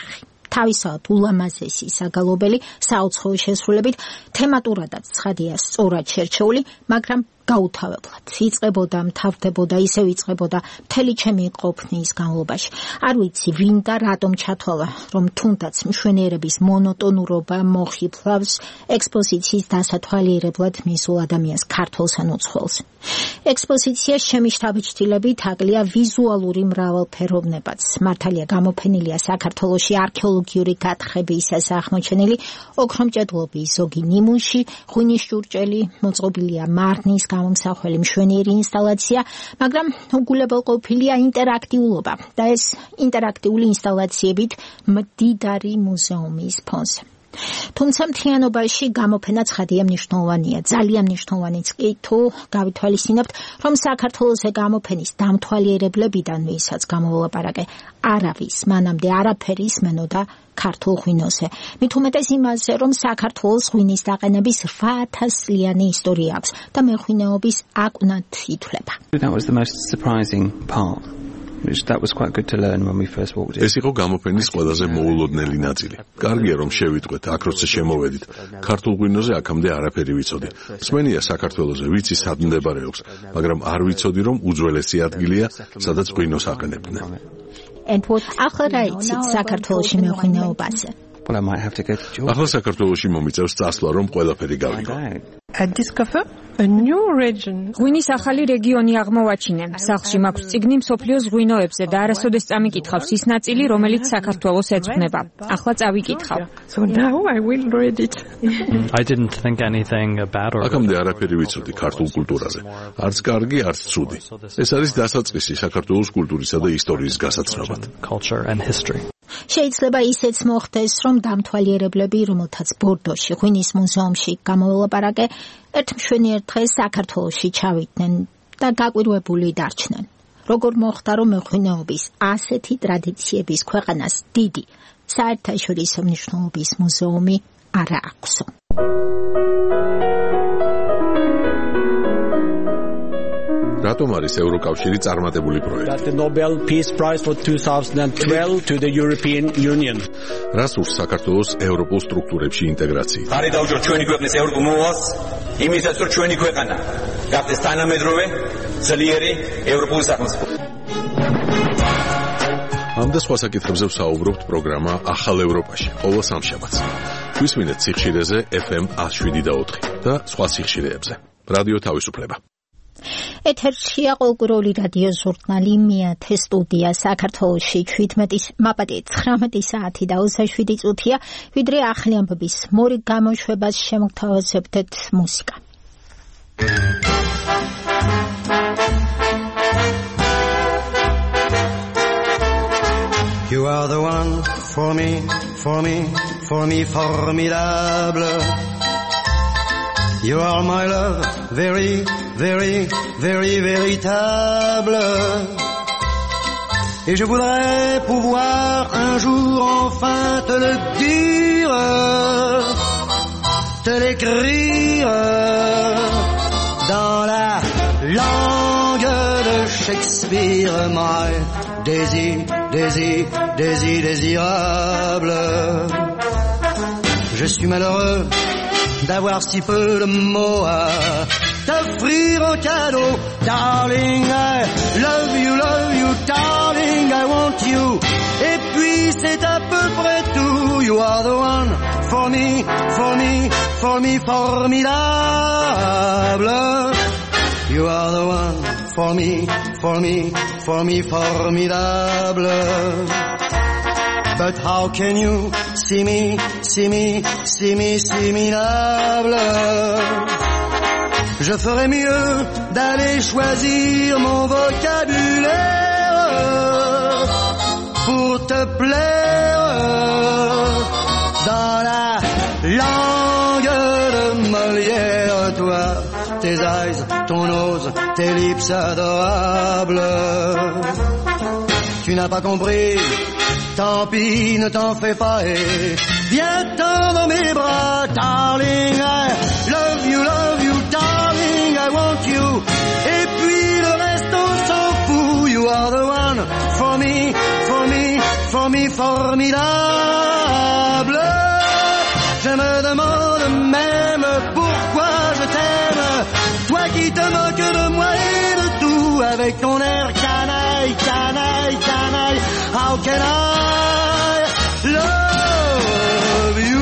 Speaker 2: თავისავად ულამაზესი საგალობელი საუცხოო შესრულებით, თემატურადაც ცხადია სწორად შერჩეული, მაგრამ გაუთავებლად იწყებოდა, მთავრდებოდა, ისევ იწყებოდა მთელი ჩემი ყოფნის განმავლობაში. არ ვიცი, ვინ და რატომ ჩათვალა, რომ თუნდაც მშვენიერების მონოტონურობა მოხიფლავს ექსპოზიციის დასათვალიერებლად მისულ ადამიანს, ქართველს ან უცხოელს. ექსპოზიცია ჩემი შთაბეჭდილებით აკლია ვიზუალური მრავალფეროვნებაც. მართალია გამოფენილია საქართველოში არქეოლოგიური გათხრებისას აღმოჩენილი ოქრომჭედლობის ზოგი ნიმუში, ღვინის ჭურჭელი, მოწყობილია მარნის გამომსახველი მშვენიერი ინსტალაცია, მაგრამ უგულებელყოფილია ინტერაქტიულობა და ეს ინტერაქტიული ინსტალაციებით მდიდარი მუზეუმის ფონზე. თუმცა მთლიანობაში გამოფენა ცხადია მნიშვნელოვანია, ძალიან მნიშვნელოვანიც კი თუ გავითვალისწინებთ, რომ საქართველოს გამოფენის დამთვალიერებლებიდან, ვისაც გამოვაპარაკე, არავის მანამდე არაფერი ისმენოდა ქართულ ღვინოზე. მით უმეტეს იმაზე, რომ საქართველოს ღვინის დაყენების რვა ათასწლიანი ისტორია აქვს და მეღვინეობის აკვნად ითვლება.
Speaker 18: That was the most surprising part. Which that was quite good to learn when we first walked in.
Speaker 1: ეს იყო გამოფენის ყველაზე მოულოდნელი ნაწილი. კარგია რომ შევიტყვეთ, აქ როცა შემოვედით. ქართულ ღვინოზე აქამდე არაფერი ვიცოდი. მსმენია საქართველოზე ვიცი სად მდებარეობს, მაგრამ არ ვიცოდი რომ უძველესი ადგილია, სადაც ღვინოს აყენებდნენ.
Speaker 2: ახლა რა იცით საქართველოში მეღვინეობაზე?
Speaker 18: Well, I might have to go to Georgia.
Speaker 1: ახლა საქართველოში მომიწევს წასვლა, რომ ყველაფერი გავიგო.
Speaker 19: I discover a new region.
Speaker 20: ღვინის ახალი რეგიონი აღმოვაჩინე. სახლში მაქვს წიგნი მსოფლიოს ღვინოებზე და არასოდეს წამიკითხავს ის ნაწილი, რომელიც საქართველოს ეძღვნება. ახლა წავიკითხავ.
Speaker 19: So now I will read it.
Speaker 21: I didn't think anything about or
Speaker 1: აქამდე არაფერი ვიცოდი ქართულ კულტურაზე. არც კარგი, არც ცუდი. ეს არის დასაწყისი საქართველოს კულტურისა და ისტორიის გასაცნობად.
Speaker 21: Culture and history.
Speaker 2: შეიძლება ისეც მოხდეს, რომ დამთვალიერებლები, რომელთაც ბორდოში ღვინის მუზეუმში გამოველაპარაკე, ერთ მშვენიერ დღეს საქართველოში ჩავიდნენ და გაკვირვებული დარჩნენ. როგორ მოხდა, რომ მეღვინეობის ასეთი ტრადიციების ქვეყანას დიდი საერთაშორისო მნიშვნელობის მუზეუმი არ აქვსო.
Speaker 1: რატომ არის ევროკავშირი წარმატებული პროექტი?
Speaker 22: The Nobel Peace Prize for twenty twelve to the European Union.
Speaker 1: რას ურს საქართველოს ევროპულ სტრუქტურებში ინტეგრაცია?
Speaker 23: ხარი დავჯერ ჩვენი ქვეყნის ევროკომოვალს, იმისაც რომ ჩვენი ქვეყანა გახდეს თანამედროვე, ძლიერი ევროპული სახელმწიფო.
Speaker 1: ამ და სხვა საკითხებზე ვსაუბრობთ პროგრამა ახალ ევროპაში, ყოველ სამშაბათს. გვისმინეთ სიხშირეზე F M one oh seven და ოთხი და სხვა სიხშირეებზე. რადიო თავისუფლება.
Speaker 2: ეთერშია ყოველკვირეული რადიო ჟურნალი მეათე სტუდია საქართველოში შვიდმეტი მაპატი ცხრამეტი საათი და ოცდაშვიდი წუთია, ვიდრე ახალი ამბების მორიგ გამოშვებას შემოგთავაზებთ მუსიკა.
Speaker 24: You are the one for me, for me, for me formidable. You are my love, very, very, very véritable. Et je voudrais pouvoir un jour enfin te le dire, te l'écrire dans la langue de Shakespeare. My désir, désir, désir, désirable. Je suis malheureux d'avoir si peu de mots à t'offrir en cadeau. Darling, I love you, love you, darling, I want you. Et puis c'est à peu près tout. You are the one for me, for me, for me formidable. You are the one for me, for me, for me formidable. But how can you see me, see me, see me, similable? Je ferais mieux d'aller choisir mon vocabulaire pour te plaire dans la langue de Molière. Toi, tes eyes, ton nose, tes lips adorables. Tu n'as pas compris. Tant pis, ne t'en fais pas et viens-t'en dans mes bras. Darling, I love you, love you, darling, I want you. Et puis le reste on s'en fout. You are the one for me, for me, for me formidable. me demande même pourquoi je t'aime. Toi qui te moques de moi et de tout avec ton air canaille, canaille, canaille. How can I love you?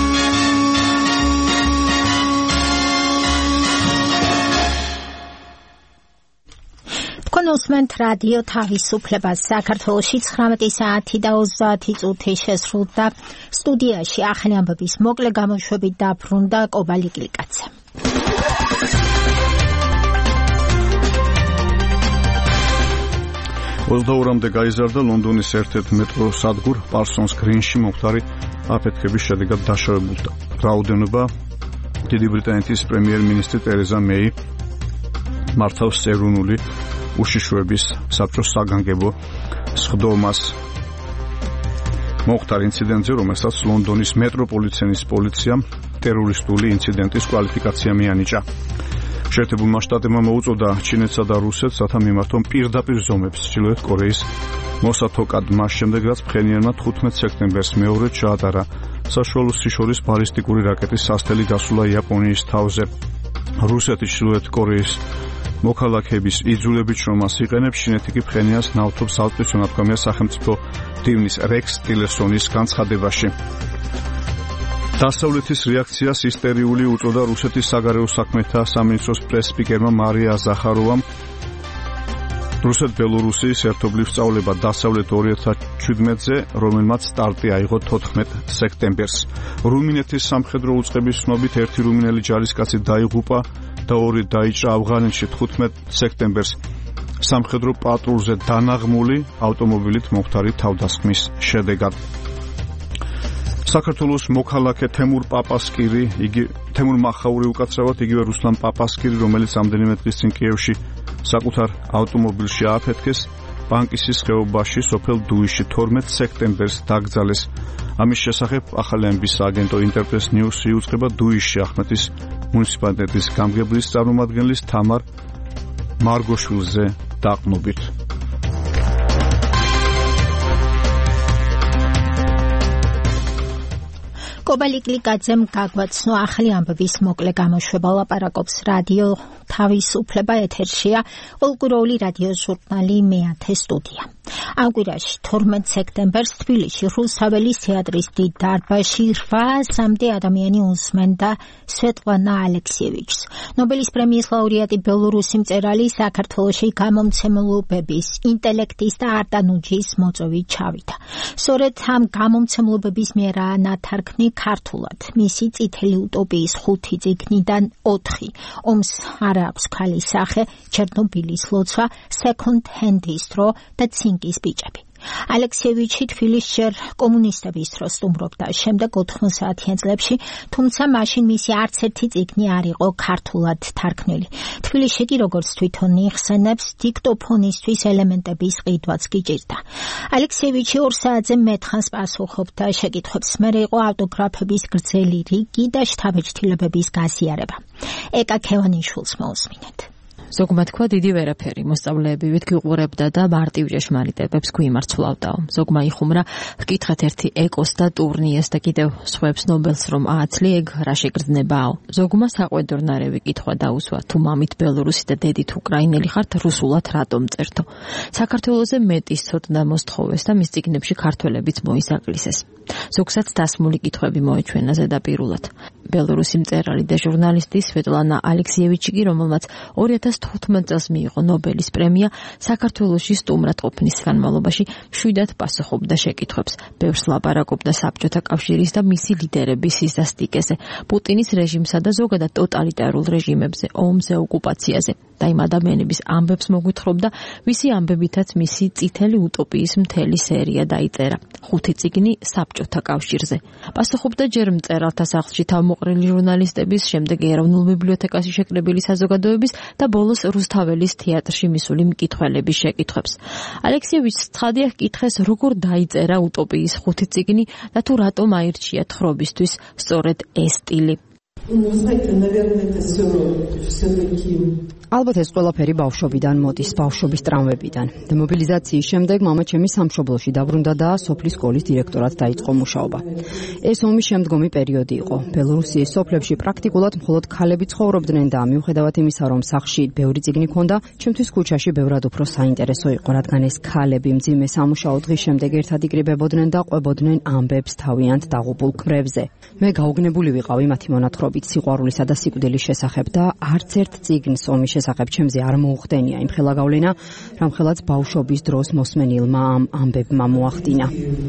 Speaker 2: თქვენ უსმენთ რადიო თავისუფლებას. საქართველოში ცხრამეტი საათი და ოცდაათი წუთი შესრულდა. სტუდიაში ახალი ამბების მოკლე გამოშვებით დაბრუნდა კობალი კლიკაძე.
Speaker 3: ოცდაორამდე გაიზარდა ლონდონის ერთ-ერთ მეტრო სადგურ პარსონს გრინში მომხდარი აფეთქების შედეგად დაშავებულთა რაოდენობა დიდი ბრიტანეთის პრემიერ-მინისტრი ტერეზა მეი მართავს ეროვნული უშიშროების საბჭოს საგანგებო სხდომას მომხდარ ინციდენტზე, რომელსაც ლონდონის მეტროპოლიტენის პოლიციამ ტერორისტული ინციდენტის კვალიფიკაცია მიანიჭა. შეერთებულმა შტატებმა მოუწოდა ჩინეთსა და რუსეთს, რათა მიმართონ პირდაპირ ზომებს ჩრდილოეთ კორეის მოსათოკად, მას შემდეგ რაც ფხენიანმა თხუთმეტ სექტემბერს მეორედ ჩაატარა საშუალო სიშორის ბალისტიკური რაკეტის სასთელი გასვლა იაპონიის თავზე. რუსეთი ჩრდილოეთ კორეის მოქალაქეების იძულებით რომ მას იყენებს, ჩინეთი კი ფხენიანს ნავთობს საავტომობილო ნათქვამია სახელმწიფო დივნის რექს ტილერსონის განცხადებაში. დასავლეთის რეაქციას ისტერიული უწოდა რუსეთის საგარეო საქმეთა სამინისტროს პრეს-სპიკერმა მარია ზახაროვამ. რუსეთ-ბელორუსიის ერთობლივ სწავლება დასავლეთ ორი ათას შვიდმეტზე, რომელმაც სტარტი აიღო თოთხმეტ სექტემბერს. რუმინეთის სამხედრო უწყების ცნობით ერთი რუმინელი ჯარისკაცი დაიღუპა და ორი დაიჭრა ავღანეთში თხუთმეტ სექტემბერს სამხედრო პატრულზე დანაღმული ავტომობილით მომხდარი თავდასხმის შედეგად. საქართველოს მოქალაქე თემურ პაპასკირი, იგი თემურ მახაური უკაცრავად, იგივე რუსლან პაპასკირი, რომელიც ამდენიმე დღის წინ კიევში საკუთარ ავტომობილში ააფეთქეს, ბანკისის ხეობაში სოფელ დუიში თორმეტ სექტემბერს დაკრძალეს. ამის შესახებ ახალი ამბის აგენტო ინტერპრეს ნიუსი იუწყება დუიში ახმეტის მუნიციპალიტეტის გამგებლის წარმომადგენლის თამარ მარგოშვილზე დაყნობით.
Speaker 2: კობალი კლიკაძემ გაგვაცნო ახალი ამბების მოკლე გამოშვება. ლაპარაკობს რადიო თავისუფლება, ეთერშია ყოველკვირეული რადიო ჟურნალი მეათე სტუდია. ამ კვირაში თორმეტ სექტემბერს თბილისში რუსთაველის თეატრის დიდ დარბაზში რვაასამდე ადამიანი უსმენდა სვეტლანა ალექსიევიჩს, ნობელის პრემიის ლაურეატი ბელორუსი მწერალი, საქართველოში გამომცემლობების ინტელექტის და არტანუჯის მოწვევით ჩავიდა. სწორედ ამ გამომცემლობების მიერაა ნათარგმნი ქართულად მისი წითელი უტოპიის ხუთი წიგნიდან ოთხი. ომს არა აქვს ქალის სახე, ჩერნობილის ლოცვა, second hand distro და ცინკის ბიჭები. ალექსიევიჩი თბილისში ჯერ კომუნისტების დროს სტუმრობდა, შემდეგ ოთხმოცდაათიან წლებში, თუმცა მაშინ მისი არც ერთი წიგნი არ იყო ქართულად თარგმნილი. თბილისში კი, როგორც თვითონ იხსენებს, დიქტოფონისთვის ელემენტების ყიდვაც გიჭირდა. ალექსიევიჩი ორ საათზე მეტხანს პასუხობდა შეკითხვებს, მერე იყო ავტოგრაფების გრძელი რიგი და შთაბეჭდილებების გაზიარება. ეკა ქევანიშვილს მოусმინეთ.
Speaker 4: ზოგმა თქვა დიდი ვერაფერი, მოსწავლეებივით გიყურებდა და მარტივ ჭეშმარიტებებს გვიმარცვლავდაო. ზოგმა იხუმრა, ვკითხეთ ერთი ეკოს და ტურნიეს და კიდევ სხვებს ნობელს რომ ააცლი, ეგ რა შეგრძნებაო. ზოგმა საყვედურნარევი კითხვა დაუსვა, თუ მამით ბელორუსი და დედით უკრაინელი ხართ, რუსულად რატომ წერთო. საქართველოზე მეტის ცოდნა მოსთხოვეს და მის წიგნებში ქართველებიც მოისაკლისეს. ზოგსაც დასმული კითხვები მოეჩვენა ზედაპირულად. ბელორუსი მწერალი და ჟურნალისტი სვეტლანა ალექსიევიჩი კი, რომელმაც ორი ათას თხუთმეტ წელს მიიღო ნობელის პრემია, საქართველოში სტუმრად ყოფნის განმავლობაში მშვიდად პასუხობდა შეკითხვებს. ბევრს ლაპარაკობდა საბჭოთა კავშირის და მისი ლიდერების სისასტიკეზე, პუტინის რეჟიმსა და ზოგადად ტოტალიტარულ რეჟიმებზე, ომზე, ოკუპაციაზე. და იმ ადამიანების ამბებს მოგვითხრობდა, ვისი ამბებითაც მისი წითელი უტოპიის მთელი სერია დაიწერა. ხუთი წიგნი საბჭოთა კავშირზე. პასუხობდა ჯერ მწერალთა სახლში თავმოყრილი ჟურნალისტების, შემდეგ ეროვნულ ბიბლიოთეკაში შეკრებილი საზოგადოების და ბოლოს რუსთაველის თეატრში მისული მკითხველების შეკითხვებს. ალექსიევიჩს ცხადია ჰკითხეს, როგორ დაიწერა უტოპიის ხუთი წიგნი და თუ რატომ აირჩია თხრობისთვის სწორედ ეს სტილი.
Speaker 5: ალბათ ეს ყველაფერი ბავშვობიდან მოდის, ბავშვობის ტრამვებიდან. დემობილიზაციის შემდეგ მამა ჩემი სამშობლოში დაბრუნდა და სოფლის სკოლის დირექტორად დაიწყო მუშაობა. ეს ომის შემდგომი პერიოდი იყო. ბელორუსიის სოფლებში პრაქტიკულად მხოლოდ ქალები ცხოვრობდნენ და მიუხედავად იმისა, რომ სახლში ბევრი წიგნი ჰქონდა, ჩემთვის ქუჩაში ბევრად უფრო საინტერესო იყო, რადგან ეს ქალები მძიმე სამუშაო დღის შემდეგ ერთად იკრიბებოდნენ და ყვებოდნენ ამბებს თავიანთ დაღუპულ ქმრებზე. მე გაუგნებული ვიყავი მათი მონათხრობით სიყვარულისა და სიკვდილის შესახებ და არც ერთ წიგნს ომის შესახებ ჩემზე არ მოუხდენია იმ ხელა გავლენა, რამხელაც ბავშვობის დროს მოსმენილმა ამ ამბებმა მოახდინა.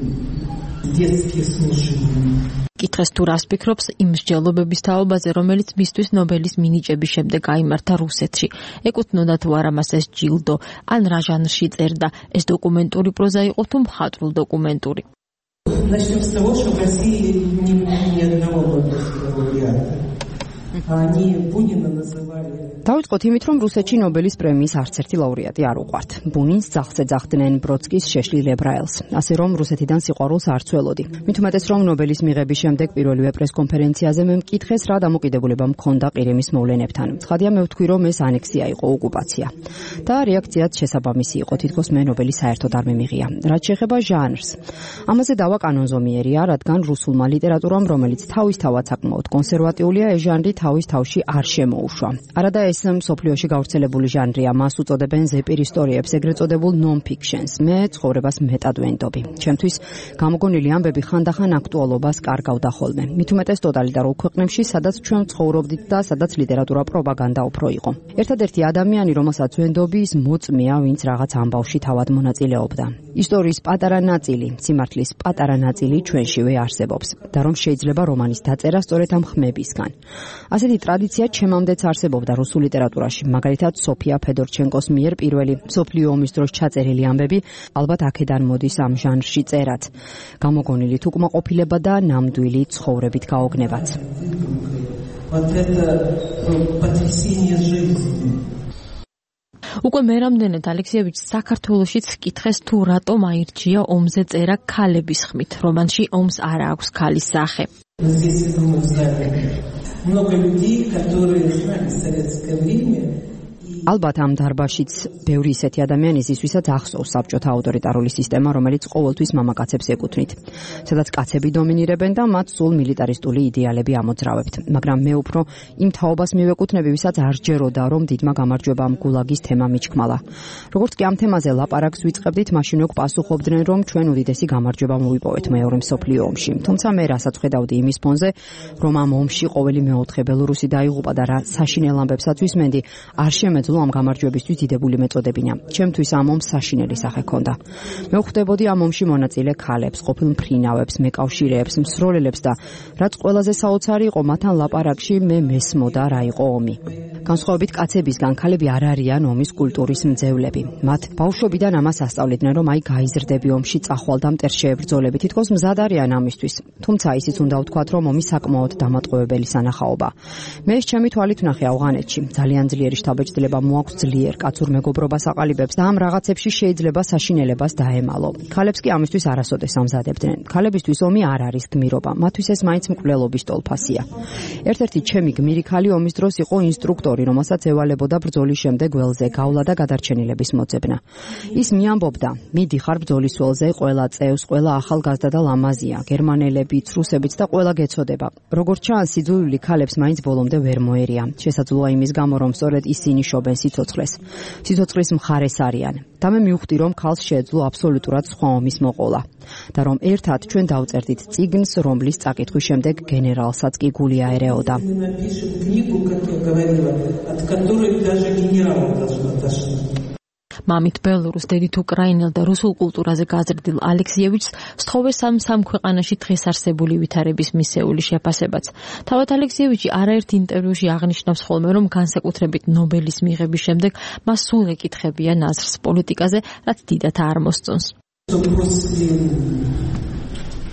Speaker 4: კითხეს თუ რას ფიქრობს იმ მსჯელობების თაობაზე, რომელიც მისთვის ნობელის მინიჭების შემდეგ გაიმართა რუსეთში. ეკუთვნოდა თუ არა მას ეს ჯილდო, ან რა ჟანრში წერდა, ეს დოკუმენტური პროზა იყო თუ მხატვრულ დოკუმენტური.
Speaker 7: Начнем с того, что в России ни, ни одного Нобелевского лауреата. Они Бунина называли.
Speaker 5: დავიწყოთ იმით, რომ რუსეთში ნობელის პრემიის არც ერთი ლაურეატი არ უყვართ. ბუნინს ძახზე ძახდნენ ბროდსკის შეშლილ ებრაელს, ასე რომ რუსეთიდან სიყვარულს არ ცველოდი. მით უმეტეს, რომ ნობელის მიღების შემდეგ პირველივე პრესკონფერენციაზე მე მკითხეს, რა დამოკიდებულება მქონდა ყირიმის მოვლენებთან. ცხადია, მე ვთქვი, რომ ეს ანექსია იყო, ოკუპაცია. და რეაქციაც შესაბამისი იყო, თითქოს მე ნობელი საერთოდ არ მიმიღია. რაც შეეხება ჟანრს, ამაზე დავა კანონზომიერია, რადგან რუსულმა ლიტერატურამ, რომელიც თავისთავად საკმაოდ კონსერვატიულია, ეს ჟანრი თავის თავში არ შემოუშვა. არადა ეს მსოფლიოში გავრცელებული ჟანრია, მას უწოდებენ ზეპირ ისტორიებს, ეგრეთ წოდებულ non-fictions. მე ცხოვრებას მეტად ვენდობი. ჩემთვის გამოგონილი ამბები ხანდახან აქტუალობას კარგავდა ხოლმე. მით უმეტეს ტოტალიტარულ ქვეყნებში, სადაც ჩვენ ცხოვრობდით და სადაც ლიტერატურა პროპაგანდა უფრო იყო. ერთადერთი ადამიანი, რომელსაც ვენდობი, ის მოწმეა, ვინც რაღაც ამბავში თავად მონაწილეობდა. ისტორიის პატარა ნაწილი, სიმართლის პატარა ნაწილი ჩვენშივე არსებობს და რომ შეიძლება რომანის დაწერა სწორედ ამ ხმებისგან. ასეთი ტრადიცია ჩემამდეც არსებობდა რუსულ ლიტერატურაში, მაგალითად სოფია ფედორჩენკოს მიერ პირველი მსოფლიო ომის დროს ჩაწერილი ამბები ალბათ აქედან მოდის ამ ჟანრში წერაც. გამოგონილი თუკმაყოფილება და ნამდვილი ცხოვრებით გაოგნებაც.
Speaker 4: უკვე მე რამდენად ალექსიევიჩს საქართველოშიც კითხეს თუ რატომ აირჩია ომზე წერა ქალების ხმით. რომანში ომს არ აქვს ქალის სახე.
Speaker 7: Много людей, которые знали советское время.
Speaker 5: ალბათ ამ დარბაშიც ბევრი ისეთი ადამიანის, ვისაც ახსოვს საბჭოთა ავტორიტარული სისტემა, რომელიც ყოველთვის მამაკაცებს ეკუთვნით, სადაც კაცები დომინირებენ და მათ სულ მილიტარისტული იდეალები ამოძრავებთ. მაგრამ მე უფრო იმ თაობას მივეკუთვნები, ვისაც არ ჯეროდა, რომ დიდმა გამარჯვებამ გულაგის თემა მიჩქმალა. როგორც კი ამ თემაზე ლაპარაკს ვიწყებდით, მაშინ უკვე პასუხობდნენ, რომ ჩვენ უდიდესი გამარჯვება მოვიპოვეთ მეორე მსოფლიო ომში. თუმცა მე რასაც ხედავდი იმის ფონზე, რომ ამ ომში ყოველი მეოთხე ბელორუსი დაიღუპა და რა საშინელ ამბებსაც ვისმენდი, არ შემეძლო ამ გამარჯვებისთვის დიდებული მეწოდებინა. ჩემთვის ამ ომს საშინელი სახე ჰქონდა. მე ვხვდებოდი ამ ომში მონაწილე ქალებს, ყოფილ მფრინავებს, მეკავშირეებს, მსროლელებს და რაც ყველაზე საოცარი იყო, მათთან ლაპარაკში მე მესმოდა რა იყო ომი. განსხვავებით კაცებისგან, ქალები არ არიან ომის კულტურის მძევლები. მათ ბავშვობიდან ამას ასწავლიდნენ, რომ აი გაიზრდები ომში, წახვალ და მტერს შეებრძოლები, თითქოს მზად არიან ამისთვის. თუმცა ისიც უნდა ვთქვათ, რომ ომი საკმაოდ დამატყუებელი სანახაობა. მე ეს ჩემი თვალით ვნახე ავღანეთში. ძალიან ძლიერი შთაბეჭდილება მოაქვს ძლიერ კაცურ მეგობრობას აყალიბებს და ამ რაღაცებში შეიძლება საშინელებას დაემალო. ქალებს კი ამისთვის არასოდეს ამზადებდნენ. ქალებისთვის ომი არ არის გმირობა, მათთვის ეს მაინც მკვლელობის ტოლფასია. ერთ-ერთი ჩემი გმირი ქალი ომის დროს იყო ინსტრუქტორი, რომელსაც ევალებოდა ბრძოლის შემდეგ ველზე გავლა და გადარჩენილების მოძებნა. ის მიამბობდა: მიდიხარ ბრძოლის ველზე, ყველა წევს, ყველა ახალგაზრდა და ლამაზია, გერმანელებიც, რუსებიც და ყველა გეცოდება. როგორც ჩანს, სიძულვილი ქალებს მაინც ბოლომდე ვერ მოერია. შესაძლოა იმის გამო, რომ სწორედ ისინი შობენ სიცოცხლეს. სიცოცხლის მხარეს არიან. და მე მივხვდი, რომ ქალს შეეძლო აბსოლუტურად სხვა ომის მოყოლა და რომ ერთად ჩვენ დავწერდით წიგნს, რომლის წაკითხვის შემდეგ გენერალსაც კი გული აერეოდა.
Speaker 4: მამით ბელორუს, დედით უკრაინელ და რუსულ კულტურაზე გაზრდილ ალექსიევიჩს სთხოვეს ამ სამ ქვეყანაში დღეს არსებული ვითარების მისეული შეფასებაც. თავად ალექსიევიჩი არაერთ ინტერვიუში აღნიშნავს ხოლმე, რომ განსაკუთრებით ნობელის მიღების შემდეგ მას სულ ეკითხებია ნაზრს პოლიტიკაზე, რაც დიდათ არ მოსწონს.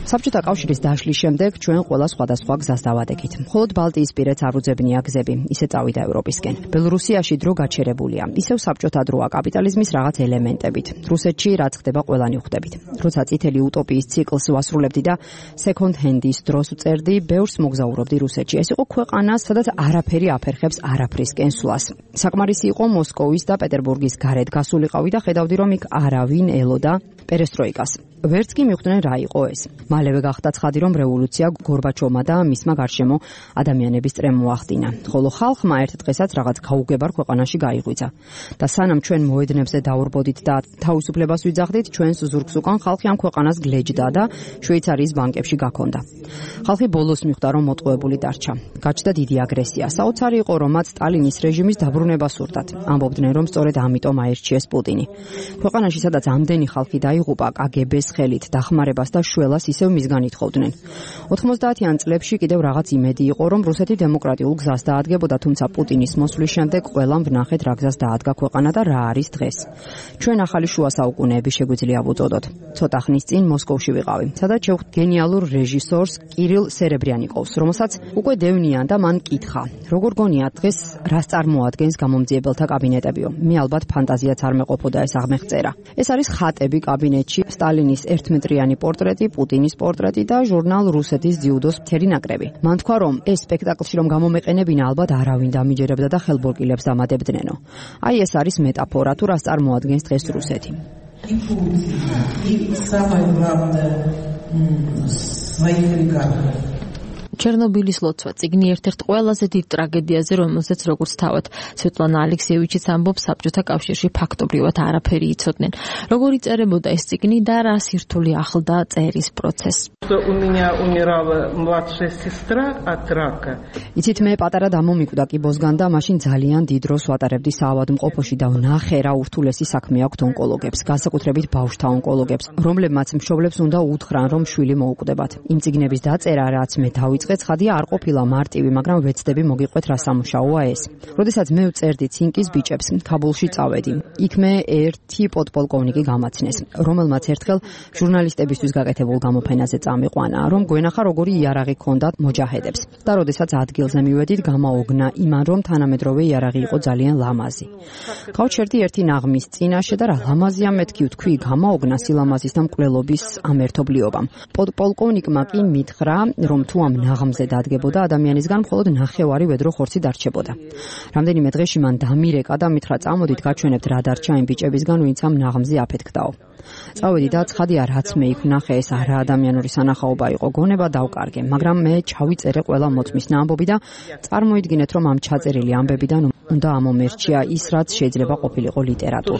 Speaker 5: საბჭოთა კავშირის დაშლის შემდეგ ჩვენ ყველა სხვადასხვა გზას დავადექით. მხოლოდ ბალტიისპირეთს არ უძებნია გზები, ისე წავიდა ევროპისკენ. ბელორუსიაში დრო გაჩერებულია, ისევ საბჭოთა დროა კაპიტალიზმის რაღაც ელემენტებით. რუსეთში რაც ხდება ყველანი ხვდებით. როცა წითელი utopიის ციკლს ვასრულებდი და second hand-ის დროს წერდი, ბევრს მოგზაურობდი რუსეთში. ეს იყო ქვეყანა, სადაც არაფერი აფერხებს არაფრისკენ სვლას. საკმარისი იყო მოსკოვის და პეტერბურგის გარეთ გასულიყავი და ხედავდი, რომ იქ არავინ ელოდა პერესტროიკას. ვერც კი მიხვდნენ რა იყო ეს. მალევე გახდა ცხადი, რომ რევოლუცია გორბაჩოვმა და მისმა გარშემო ადამიანების წრემ მოახდინა. ხოლო ხალხმა ერთ დღესაც რაღაც გაუგებარ ქვეყანაში გაიღვიძა. და სანამ ჩვენ მოედნებზე დავრბოდით და თავისუფლებას ვიძახდით, ჩვენს ზურგს უკან ხალხი ამ ქვეყანას გლეჯდა და შვეიცარიის ბანკებში გაქონდა. ხალხი ბოლოს მიხვდა, რომ მოტყუებული დარჩა. გაჩნდა დიდი აგრესია. საოცარი იყო, რომ მათ სტალინის რეჟიმის დაბრუნება სურდათ. ამბობდნენ, რომ სწორედ ამიტომ აერჩიეს პუტინი. ქვეყანაში, სადაც ამდენი ხალხი დაიღუპა, კაგებეს ხელით დახმარებას და შველას ისევ მისგან ითხოვდნენ. ოთხმოცდაათიან წლებში კიდევ რაღაც იმედი იყო, რომ რუსეთი დემოკრატიულ გზას დაადგებოდა, თუმცა პუტინის მოსვლის შემდეგ ყველამ ვნახეთ რა გზას დაადგა ქვეყანა და რა არის დღეს. ჩვენ ახალი შუა საუკუნეები შეგვიძლია ვუწოდოთ. ცოტა ხნის წინ მოსკოვში ვიყავი, სადაც შევხვდით გენიალურ რეჟისორს კირილ სერებრიანიკოვს, რომელსაც უკვე დევნიან და მან კითხა, როგორ გონიათ დღეს რას წარმოადგენს გამომძიებელთა კაბინეტებიო. მე ალბათ ფანტაზიაც არ მეყოფოდა ეს აღმეხწერა. ეს არის ხატები კაბინეტში, სტალინის ერთმეტრიანი პორტრეტი, პუტინის პორტრეტი და ჟურნალ რუსეთის ძიუდოს მთელი ნაკრები. მან თქვა, რომ ეს სპექტაკლში რომ გამომეყენებინა, ალბათ არავინ დამიჯერებდა და ხელბორკილებს დამატებდნენო. აი ეს არის მეტაფორა, თუ რას წარმოადგენს დღეს რუსეთი.
Speaker 4: ჩერნობილის ლოცვა წიგნი ერთ-ერთ ყველაზე დიდ ტრაგედიაზე, რომელზეც როგორც თავად სვეტლანა ალექსიევიჩიც ამბობს, საბჭოთა კავშირში ფაქტობრივად არაფერი იცოდნენ. როგორ იწერებოდა ეს წიგნი და რა სირთულე ახლდა წერის პროცესს.
Speaker 5: იცით, მე პატარა დამომიკვდა კიბოსგან და მაშინ ძალიან დიდ დროს ვატარებდი საავადმყოფოში და ვნახე რა ურთულესი საქმე აქვთ ონკოლოგებს, განსაკუთრებით ბავშვთა ონკოლოგებს, რომლებმაც მშობლებს უნდა უთხრან, რომ შვილი მოუკვდებათ. იმ წიგნების დაწერა, რაც მე დავიწყე, ცხადია არ ყოფილა მარტივი, მაგრამ ვეცდები მოგიყვეთ რა სამუშაოა ეს. როდესაც მე ვწერდი ცინკის ბიჭებს, ქაბულში წავედი. იქ მე ერთი პოდპოლკოვნიკი გამაცნეს, რომელმაც ერთხელ ჟურნალისტებისთვის გაკეთებულ გამოფენაზე წამიყვანა, რომ გვენახა როგორი იარაღი ჰქონდათ მოჯაჰედებს. და როდესაც ადგილზე მივედით, გამაოგნა იმან, რომ თანამედროვე იარაღი იყო ძალიან ლამაზი. გავჩერდი ერთი ნაღმის წინაშე და რა ლამაზია მეთქი ვთქვი, გამაოგნა სილამაზის და მკვლელობის ამ ერთობლიობამ. პოდპოლკოვნიკმა კი მითხრა, რომ თუ ამ ნაღმზე დადგებოდა ადამიანისგან მხოლოდ ნახევარი ვედრო ხორცი დარჩებოდა. რამდენიმე დღეში მან დამირეკა და მითხრა, წამოდით გაჩვენებთ რა დარჩა იმ ბიჭებისგან, ვინც ამ ნაღმზე აფეთქდაო. წავედი და ცხადია, რაც მე იქ ვნახე, ეს არაადამიანური სანახაობა იყო, გონება დავკარგე, მაგრამ მე ჩავიწერე ყველა მოწმის ამბობი და წარმოიდგინეთ, რომ ამ ჩაწერილი ამბებიდან უნდა ამომერჩია ის, რაც შეიძლება ყოფილიყო ლიტერატურა.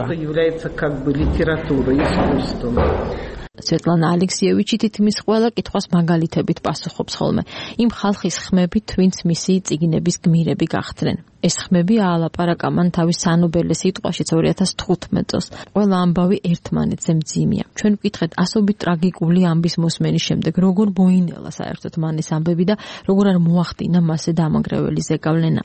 Speaker 4: სვეტლანა ალექსიევიჩი თითქმის ყველა კითხვას მაგალითებით პასუხობს ხოლმე. იმ ხალხის ხმებით, ვინც მისი წიგნების გმირები გახდნენ. ეს ხმები აალაპარაკა მან თავის სანობელე სიტყვაშიც ორი ათას თხუთმეტ წელს. ყველა ამბავი ერთმანეთზე მძიმეა. ჩვენ ვკითხეთ ასობით ტრაგიკული ამბის მოსმენის შემდეგ, როგორ მოინელა საერთოდ მან ეს ამბები და როგორ არ მოახდინა მასზე დამანგრეველი ზეგავლენა.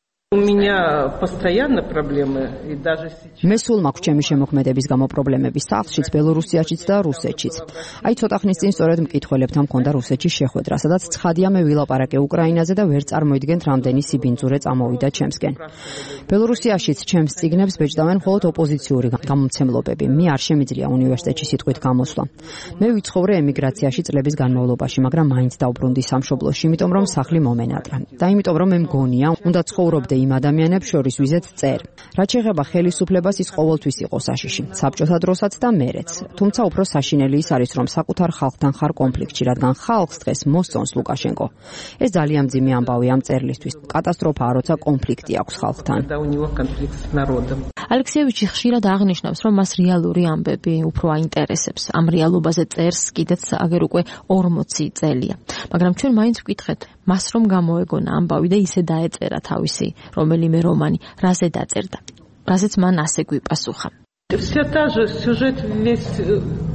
Speaker 4: მე სულ მაქვს ჩემი შემოქმედების გამო პრობლემები სახლშიც, ბელორუსიაშიც და რუსეთშიც. აი ცოტა ხნის წინ სწორედ მკითხველებთან მქონდა რუსეთში შეხვედრა, სადაც ცხადია მე ვილაპარაკე უკრაინაზე და ვერ წარმოიდგენთ რამდენი სიბინძურე წამოვიდა ჩემსკენ. ბელორუსიაშიც ჩემს წიგნებს ბეჭდავენ მხოლოდ ოპოზიციური გამომცემლობები. მე არ შემიძლია უნივერსიტეტში სიტყვით გამოსვლა. მე ვიცხოვრე ემიგრაციაში წლების განმავლობაში, მაგრამ მაინც დავბრუნდი სამშობლოში, იმიტომ რომ სახლი მომენატრა. და იმიტომ რომ მე მგონია, უნდა ცხოვრობდე იმ ადამიანებს შორის, ვიზეც წერ. რაც შეეხება ხელისუფლებას, ის ყოველთვის იყო საშიში, საბჭოთა დროსაც და მერეც. თუმცა უფრო საშინელი ის არის, რომ საკუთარ ხალხთან ხარ კონფლიქტში, რადგან ხალხს დღეს მოსწონს ლუკაშენკო. ეს ძალიან მძიმე ამბავი ამ წერლისთვის. კატასტროფაა, როცა კონფლიქტი აქვს ხალხთან. ალექსიევიჩი ხშირად აღნიშნავს, რომ მას რეალური ამბები უფრო აინტერესებს. ამ რეალობაზე წერს კიდეც აგერ უკვე ორმოცი წელია. მაგრამ ჩვენ მაინც ვკითხეთ, მას რომ გამოეგონა ამბავი და ისე დაეწერა თავისი რომელიმე რომანი, რაზე დაწერდა. რაზეც მან ასე გვიპასუხა.
Speaker 7: Вся та же сюжет весь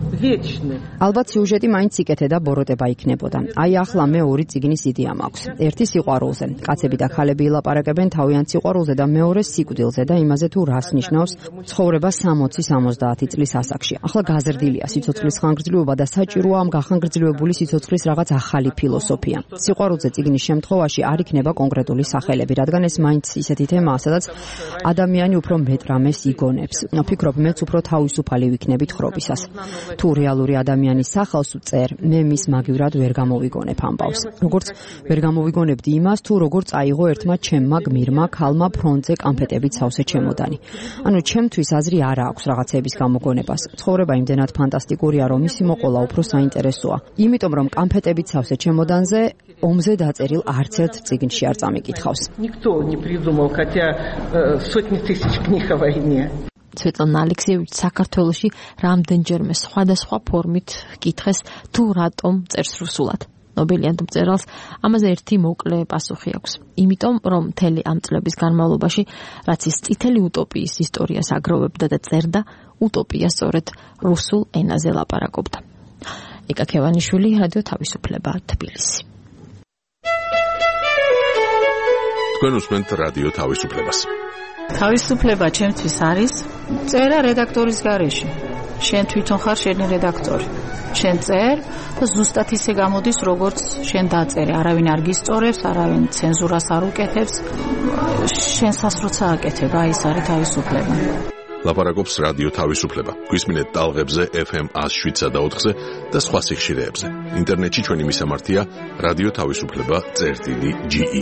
Speaker 7: вечны.
Speaker 5: ალბათ სიუჟეტი მაინც იკეთე და ბოროტება იქნებოდა. აი ახლა მე ორი წიგნის იდეა მაქვს. ერთი სიყვარულზე. კაცები და ქალები ილაპარაკებენ თავიანთ სიყვარულზე და მეორე სიკვდილზე და იმაზე თუ რას ნიშნავს ცხოვრება სამოცი სამოცდაათი წლის ასაკში. ახლა გაზრდილია სიცოცხლის ხანგრძლივობა და საჭიროა ამ გახანგრძლივებული სიცოცხლის რაღაც ახალი ფილოსოფია. სიყვარულზე წიგნის შემთხვევაში არ იქნება კონკრეტული სახელები, რადგან ეს მაინც ისეთი თემაა, სადაც ადამიანი უფრო მეტ რამეს იგონებს. ვფიქრობ, მეც უფრო თავისუფალი ვიქნებით ხრობისას. თუ რეალური ადამიანის სახელს ვწერ, მე მის მაგივრად ვერ გამოვიგონებ ამბავს. როგორც ვერ გამოვიგონებდი იმას, თუ როგორ წაიღო ერთმა ჩემმა გმირმა ქალმა ფრონტზე კანფეტებით სავსე ჩემოდანი. ანუ ჩემთვის აზრი არ აქვს რაღაცების გამოგონებას. ცხოვრება იმდენად ფანტასტიკურია, რომ ისი მოყოლა უფრო საინტერესოა. იმიტომ რომ კანფეტებით სავსე ჩემოდანზე ომზე დაწერილ არც ერთ წიგნში არ წამიკითხავს.
Speaker 7: Никто не придумал, хотя э, сотни тысяч книг о войне.
Speaker 4: Svetlana Alekseyevich საქართველოში რამდენჯერმე სხვადასხვა ფორმით კითხეს თუ რატომ წერს რუსულად. ნობელიანტ მწერალს ამაზე ერთი მოკლე პასუხი აქვს. იმიტომ რომ მთელი ამ წლების განმავლობაში რაც ის წითელი უტოპიის ისტორიას აგროვებდა და წერდა, უტოპია სწორედ რუსულ ენაზე ლაპარაკობდა. იკა ქევანიშვილი, რადიო თავისუფლება, თბილისი.
Speaker 1: თქვენ უსმენთ რადიო თავისუფლებას.
Speaker 6: თავისუფლება ჩემთვის არის წერა რედაქტორის გარეშე. შენ თვითონ ხარ შენი რედაქტორი. შენ წერ და ზუსტად ისე გამოდის, როგორც შენ დაწერე. არავინ არ გისწორებს, არავინ ცენზურას არ უკეთებს. შენსას როცა აკეთებ, აი ეს არის თავისუფლება.
Speaker 1: ლაპარაკობს რადიო თავისუფლება. გვისმინეთ ტალღებზე ეფ ემ εκατს შვიდსა და ოთხზე და სხვა სიხშირეებზე. ინტერნეტში ჩვენი მისამართია რადიო თავისუფლება წერტილი ჯი ი.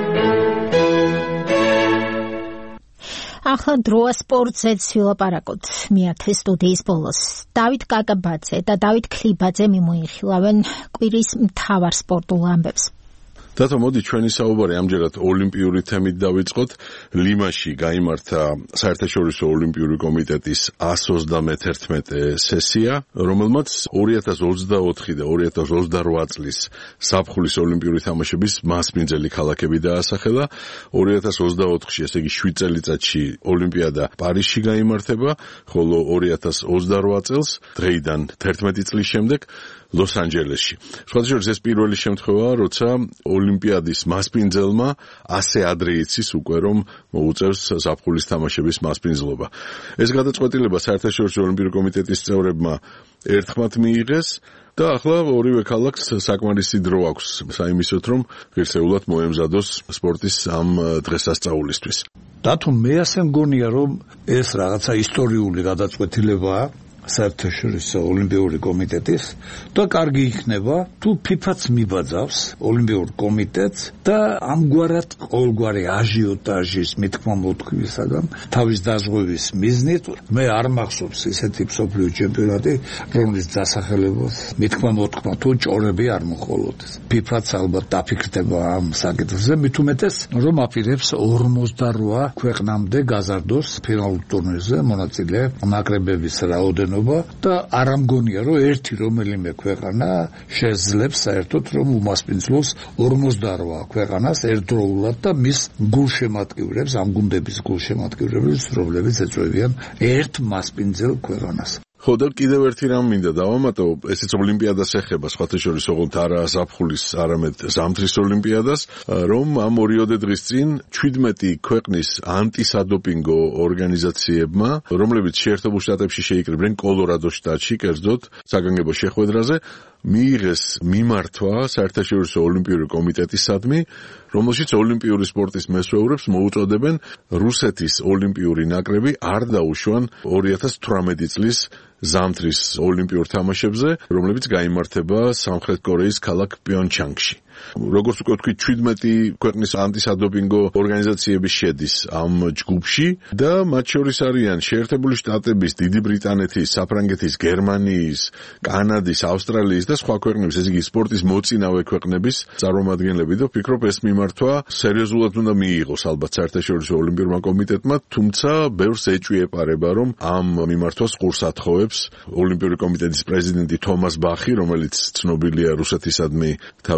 Speaker 2: ახლა დროა სპორტზეც ვილაპარაკოთ. მეათე სტუდიის ბოლოს დავით კაკაბაძე და დავით ქლიბაძე მიმოიხილავენ კვირის მთავარ სპორტულ ამბებს.
Speaker 1: დათო, მოდი ჩვენი საუბარი ამჯერად ოლიმპიური თემით დავიწყოთ. ლიმაში გაიმართა საერთაშორისო ოლიმპიური კომიტეტის εκατს ოცდამეთერთმეტე სესია, რომელმაც ორი ათას ოცდაოთხი და ორი ათას ოცდარვა წლის ზაფხულის ოლიმპიური თამაშების მასპინძელი ქალაქები დაასახელა. ორი ათას ოცდაოთხში, ესე იგი შვიდ წელიწადში ოლიმპიადა პარიზში გაიმართება, ხოლო ორი ათას ოცდარვა წელს დღეიდან თერთმეტი წლის შემდეგ ლოს-ანჯელესში. სხვადასხვა ეს პირველი შემთხვევაა, როცა ოლიმპიადის მასპინძელმა ასე ადრე იცის უკვე რომ მოუწევს ზაფხულის თამაშების მასპინძლობა. ეს გადაწყვეტილება საერთაშორისო ოლიმპიური კომიტეტის წევრებმა ერთხმად მიიღეს და ახლა ორივე ქალაქს საკმარისი დრო აქვს საიმისოთ, რომ ღირსეულად მოემზადოს სპორტის ამ დღესასწაულისთვის.
Speaker 8: დათო, მე ასე მგონია, რომ ეს რაღაცა ისტორიული გადაწყვეტილებაა საერთაშორისო ოლიმპიური კომიტეტის და კარგი იქნება თუ ფიფაც მიბაძავს ოლიმპიურ კომიტეტს და ამგვარად ყოველგვარი აჟიოტაჟის მithkma მოთქვისაგან თავის დაზღვევის მიზნით მე არ მახსოვს ისეთი მსოფლიო ჩემპიონატი, რომლის დასახელებას მithkma მოთქმა თუ ჭორები არ მოხოლოდეს. ფიფაც ალბათ დაფიქრდება ამ საკითხზე, მით უმეტეს რომ აპირებს ორმოცდარვა ქვეყნამდე გაზარდოს ფინალურ ტურნირზე მონაწილე ნაკრებების რაოდენობა და არ ამგონია რომ ერთი რომელიმე ქვეყანა შეძლებს საერთოდ რომ უმასპინძლოს ორმოცდარვა ქვეყანას ერთდროულად და მის გულშემატკივრებს, ამ გუნდების გულშემატკივრებს, რომლებიც ეწევიან ერთ მასპინძელ ქვეყანას.
Speaker 1: ხო და კიდევ ერთი რამ მინდა დავამატო, ესეც ოლიმპიადას ეხება, სხვათა შორის ოღონდ არა ზაფხულის, არამედ ზამთრის ოლიმპიადას, რომ ამ ორიოდე დღის წინ ჩვიდმეტი ქვეყნის ანტისადოპინგო ორგანიზაციებმა, რომლებიც შეერთებულ შტატებში შეიკრიბნენ კოლორადოს შტატში, კერძოდ საგანგებო შეხვედრაზე, მიიღეს მიმართვა საერთაშორისო ოლიმპიური კომიტეტისადმი, რომელშიც ოლიმპიური სპორტის მესვეურებს მოუწოდებენ რუსეთის ოლიმპიური ნაკრები არ დაუშვან ორი ათას თვრამეტი წლის ზამთრის ოლიმპიურ თამაშებზე, რომლებიც გაიმართება სამხრეთ კორეის ქალაქ პიონჩანგში. როგორც უკვე ვთქვით, ჩვიდმეტი ქვეყნის ანტისადოპინგო ორგანიზაციები შედის ამ ჯგუფში და მათ შორის არიან შეერთებული შტატების, დიდი ბრიტანეთის, საფრანგეთის, გერმანიის, კანადის, ავსტრალიის და სხვა ქვეყნების, ესე იგი სპორტის მოწინავე ქვეყნების წარმომადგენლები და ვფიქრობ ეს მიმართვა სერიოზულად უნდა მიიღოს ალბათ საერთაშორისო ოლიმპიურმა კომიტეტმა, თუმცა ბევრს ეჭვიეპარება, რომ ამ მიმართვას ყურს ათხოვებს ოლიმპიური კომიტეტის პრეზიდენტი თომას ბახი, რომელიც ცნობილია რუსეთისადმი თავისი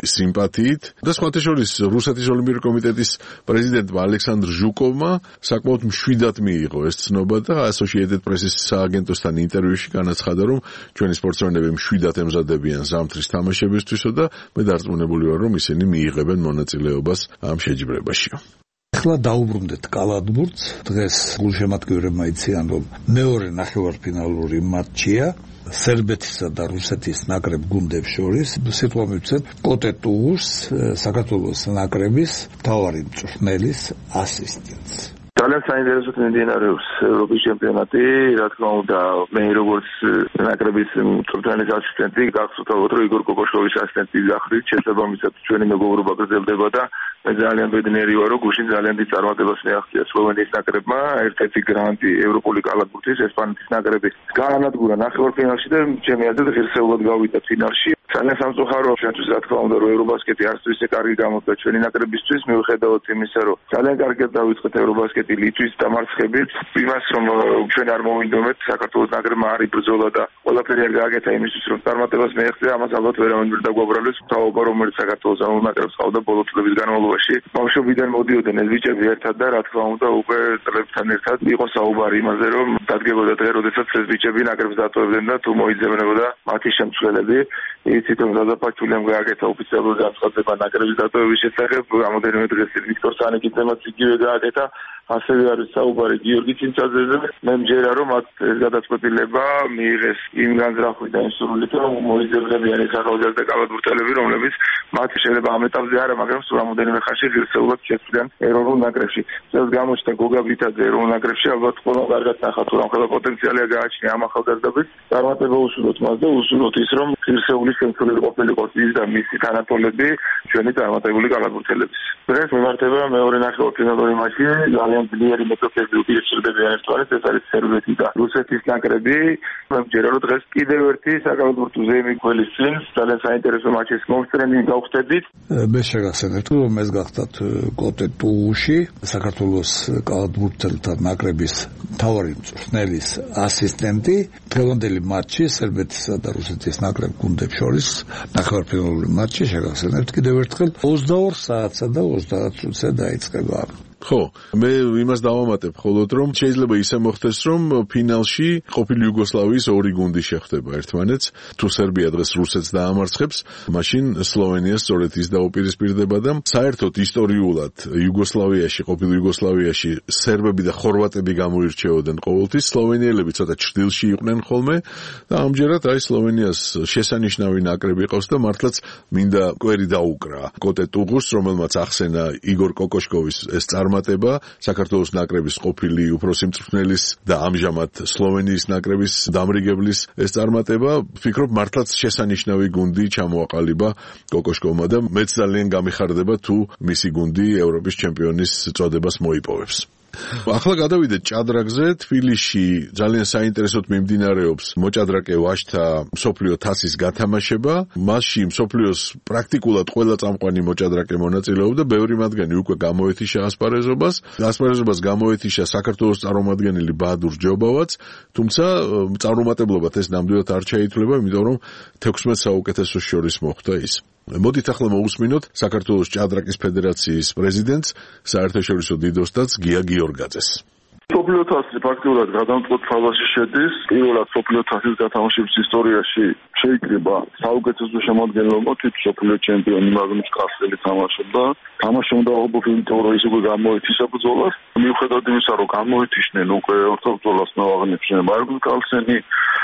Speaker 1: სიმპათიით და სხვათა შორის რუსეთის ოლიმპიური კომიტეტის პრეზიდენტმა ალექსანდრ ჟუკოვმა საკმაოდ მშვიდად მიიღო ეს ცნობა და Associated Press-ის სააგენტოსთან ინტერვიუში განაცხადა, რომ ჩვენი სპორტსმენები მშვიდად ემზადებიან ზამთრის თამაშებისთვისო და მე დარწმუნებული ვარ, რომ ისინი მიიღებენ მონაწილეობას ამ შეჯიბრებაში.
Speaker 8: ახლა დაუბრუნდეთ კალათბურთს. დღეს გულშემატკივრებმა იციან, რომ მეორე ნახევარფინალური მატჩია სერბეთისა და რუსეთის ნაკრებ გუნდებს შორის. სიტყვა მივცეთ კოტეტუს საქართველოს ნაკრების მთავარი მწვრთნელის ასისტენტს.
Speaker 10: ძალიან საინტერესოდ მიმდინარეობს ევროპის ჩემპიონატი, რა თქმა უნდა, მე როგორც ნაკრების მწვრთნელის ასისტენტი გახსოვთ, რომ იგორ კოკოშკოვის ასისტენტის გახდით, შესაბამისად ჩვენი მეგობრობა გრძელდება და მე ძალიან ბედნიერი ვარ, რომ გუშინ ძალიან დიდ წარმატებას მიაღწია სლოვენიის ნაკრებმა, ერთ-ერთი გრანტი ევროპული კალათბურთის ესპანეთის ნაკრების გაანადგურა ნახევარფინალში და ჩემი აზრით ღირსეულად გავიდა ფინალში. ძალიან სამწუხაროა ჩვენთვის, რა თქმა უნდა, რომ ევრობასკეტი არც ისე კარგი გამოდგა ჩვენი ნაკრებისთვის, მიუხედავად იმისა, რომ ძალიან კარგად დავიწყეთ ევრობასკეტი ლიტვის დამარცხებით, იმას რომ ჩვენ არ მოვინდომეთ, საქართველოს ნაკრებმა არ იბრძოლა და ყველაფერი არ გააკეთა იმისთვის, რომ წარმატებას მიაღწია, ამას ალბათ ვერავინ ვერ დაგვაბრალებს. თაობა, რომელიც საქართველოს ამავე ნაკრებს ყავდა ბოლო წლების განმავლობაში, ბავშვობიდან მოდიოდნენ ეს ბიჭები ერთად და რა თქმა უნდა, უკვე წლებთან ერთად იყო საუბარი იმაზე, რომ დადგებოდა დღე, როდესაც ეს ბიჭები ნაკრებს დატოვებდნენ და თუ მოიძებნებოდა მათი შემცველები. იცით, რომ დადაფაჩულიამ გააკეთა ოფიციალური განცხადება ნაკრების დატოვების შესახებ, რამოდენიმე დღეს ვიქტორ სანიკიძემაც იგივე გააკეთა. ასევე არის საუბარი გიორგი ცინცაძეზე. მე მჯერა, რომ მათ ეს გადაწყვეტილება მიიღეს იმ განზრახვით და იმ სურვილით, რომ მოიძებნებიან ეს ახალგაზრდა კალათბურთელები, რომლებიც მათ შეიძლება ამ ეტაპზე არა, მაგრამ სულ რამოდენიმე ხანში ღირსეულად შეცვლიან ეროვნულ ნაკრებში. ეს გამოჩნდა გოგა ბრიტაძე ეროვნულ ნაკრებში, ალბათ ყველა კარგად ნახა, თუ რამხელა პოტენციალია გააჩნია ამ ახალგაზრდების. წარმატება უსურვოთ მას და უსურვოთ ის, რომ ღირსეული შემცვლელი ყოფილიყოს ის და მისი თანატოლები ჩვენი წარმატებული კალათბურთელების. დღეს მიმართება მეორე ნახევარფინალური მატჩი, ძალიან ძლიერი მეტოქები უპირისპირდებიან ერთმანეთს, ეს არის სერბეთი და რუსეთის ნაკრები. მე მჯერა, რომ დღეს კიდევ ერთი საკალათბურთო ზეიმი გველის წინ ძალიან საინტერესო მატჩის მომსწრენი გავხდებით.
Speaker 8: მე შეგახსენებთ, რომ ეს გახდათ კოტეტუში საქართველოს კალათბურთელთა ნაკრების მთავარი მწვრთნელის ასისტენტი. დღევანდელი მატჩი სერბეთისა და რუსეთის ნაკრებ გუნდებს შორის ნახევარფინალური მატჩი შეგახსენებთ კიდევ ერთხელ ოცდაორ საათსა და ოცდაათ წუთზე დაიწყება.
Speaker 1: ხო, მე იმას დავამატებ მხოლოდ, რომ შეიძლება ისე მოხდეს, რომ ფინალში ყოფილი იუგოსლავიის ორი გუნდი შეხვდება ერთმანეთს. თუ სერბია დღეს რუსეთს დაამარცხებს, მაშინ სლოვენია სწორედ ის დაუპირისპირდება და საერთოდ ისტორიულად იუგოსლავიაში, ყოფილი იუგოსლავიაში სერბები და ხორვატები გამოირჩეოდნენ ყოველთვის, სლოვენიელები ცოტა ჩრდილში იყვნენ ხოლმე და ამჯერად აი სლოვენიას შესანიშნავი ნაკრები ყავს და მართლაც მინდა კვერი დაუკრა კოტეტუღუს, რომელმაც ახსენა იგორ კოკოშკოვის ეს წარმატება, საქართველოს ნაკრების ყოფილი უფროსი მწვრთნელის და ამჟამად სლოვენიის ნაკრების დამრიგებლის ეს წარმატება, ვფიქრობ მართლაც შესანიშნავი გუნდი ჩამოაყალიბა კოკოშკოვმა და მეც ძალიან გამიხარდება თუ მისი გუნდი ევროპის ჩემპიონის წოდებას მოიპოვებს. ახლა გადავიდეთ ჭადრაკზე. თბილისში ძალიან საინტერესოდ მიმდინარეობს მოჭადრაკე ვაჟთა მსოფლიო თასის გათამაშება. მასში მსოფლიოს პრაქტიკულად ყველა წამყვანი მოჭადრაკე მონაწილეობდა, ბევრი მათგანი უკვე გამოეთიშა ასპარეზობას. ასპარეზობას გამოეთიშა საქართველოს წარმომადგენელი ბაადურ ჯობავაც, თუმცა წარუმატებლობად ეს ნამდვილად არ ჩაითვლება, იმიტომ რომ თექვსმეტ საუკეთესოს შორის მოხვდა ის. მოდით ახლა მოусმინოთ საქართველოს ჭადრაკის ფედერაციის პრეზიდენტს, საერთაშორისო დიდოსტატს გია გიორგაძეს.
Speaker 11: სოფლიო თასი ფაქტიურად გადამწყვეტ ფაზაში შედის. პირველად სოფლიო თასის გათამაშების ისტორიაში შეიკრიბა საუკეთესო შემადგენლობა, თვით სოფლიო ჩემპიონი მაგნუს კარლსენი თამაშობდა. თამაშობდა ალბათ იმიტომ, რომ ის უკვე გამოეთიშა ბრძოლას. მიუხედავად იმისა, რომ გამოეთიშნენ უკვე ორ ბრძოლას მოაღწია მაგნუს კარლსენი,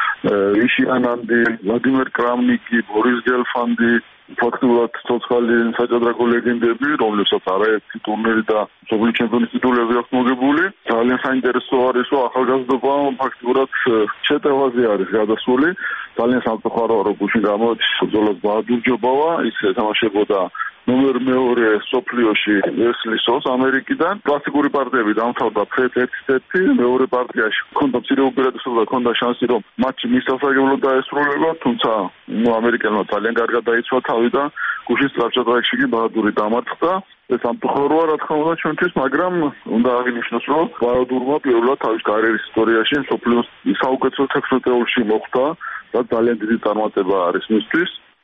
Speaker 11: რიში ანანდი, ვლადიმერ კრამნიკი, ბორის გელფანდი, ფაქტიურად ცოცხალი საჭადრაკო ლეგენდები, რომლებსაც არაერთი ტურნირი და მსოფლიო ჩემპიონის ტიტულები აქვს მოგებული. ძალიან საინტერესო არის, რომ ახალგაზრდობა ფაქტიურად შეტევაზე არის გადასული. ძალიან სამწუხაროა, რომ გუშინ გამოეთიშა ბრძოლას ბაადურ ჯობავა, ის ეთამაშებოდა ნომერ მეორე სოფლიოში ესლისოს ამერიკიდან. კლასიკური პარტიები დამთავრდა ფრედ ერთ-ერთი, მეორე პარტიაში ჰქონდა მცირე უპირატესობა და ჰქონდა შანსი, რომ მატჩი მის სასაგებლოდ დაესრულება, თუმცა ნუ ამერიკელმა ძალიან კარგად დაიცვა თავი და გუშინ სწრაფჭადრაკში კი ბაადური დამარცხდა. ეს სამწუხაროა, რა თქმა უნდა, ჩვენთვის, მაგრამ უნდა აღინიშნოს, რომ ბაადურმა პირველად თავის კარიერის ისტორიაში სოფლიოს საუკეთესო თექვსმეტეულში მოხვდა და ძალიან დიდი წარმატება არის მისთვის.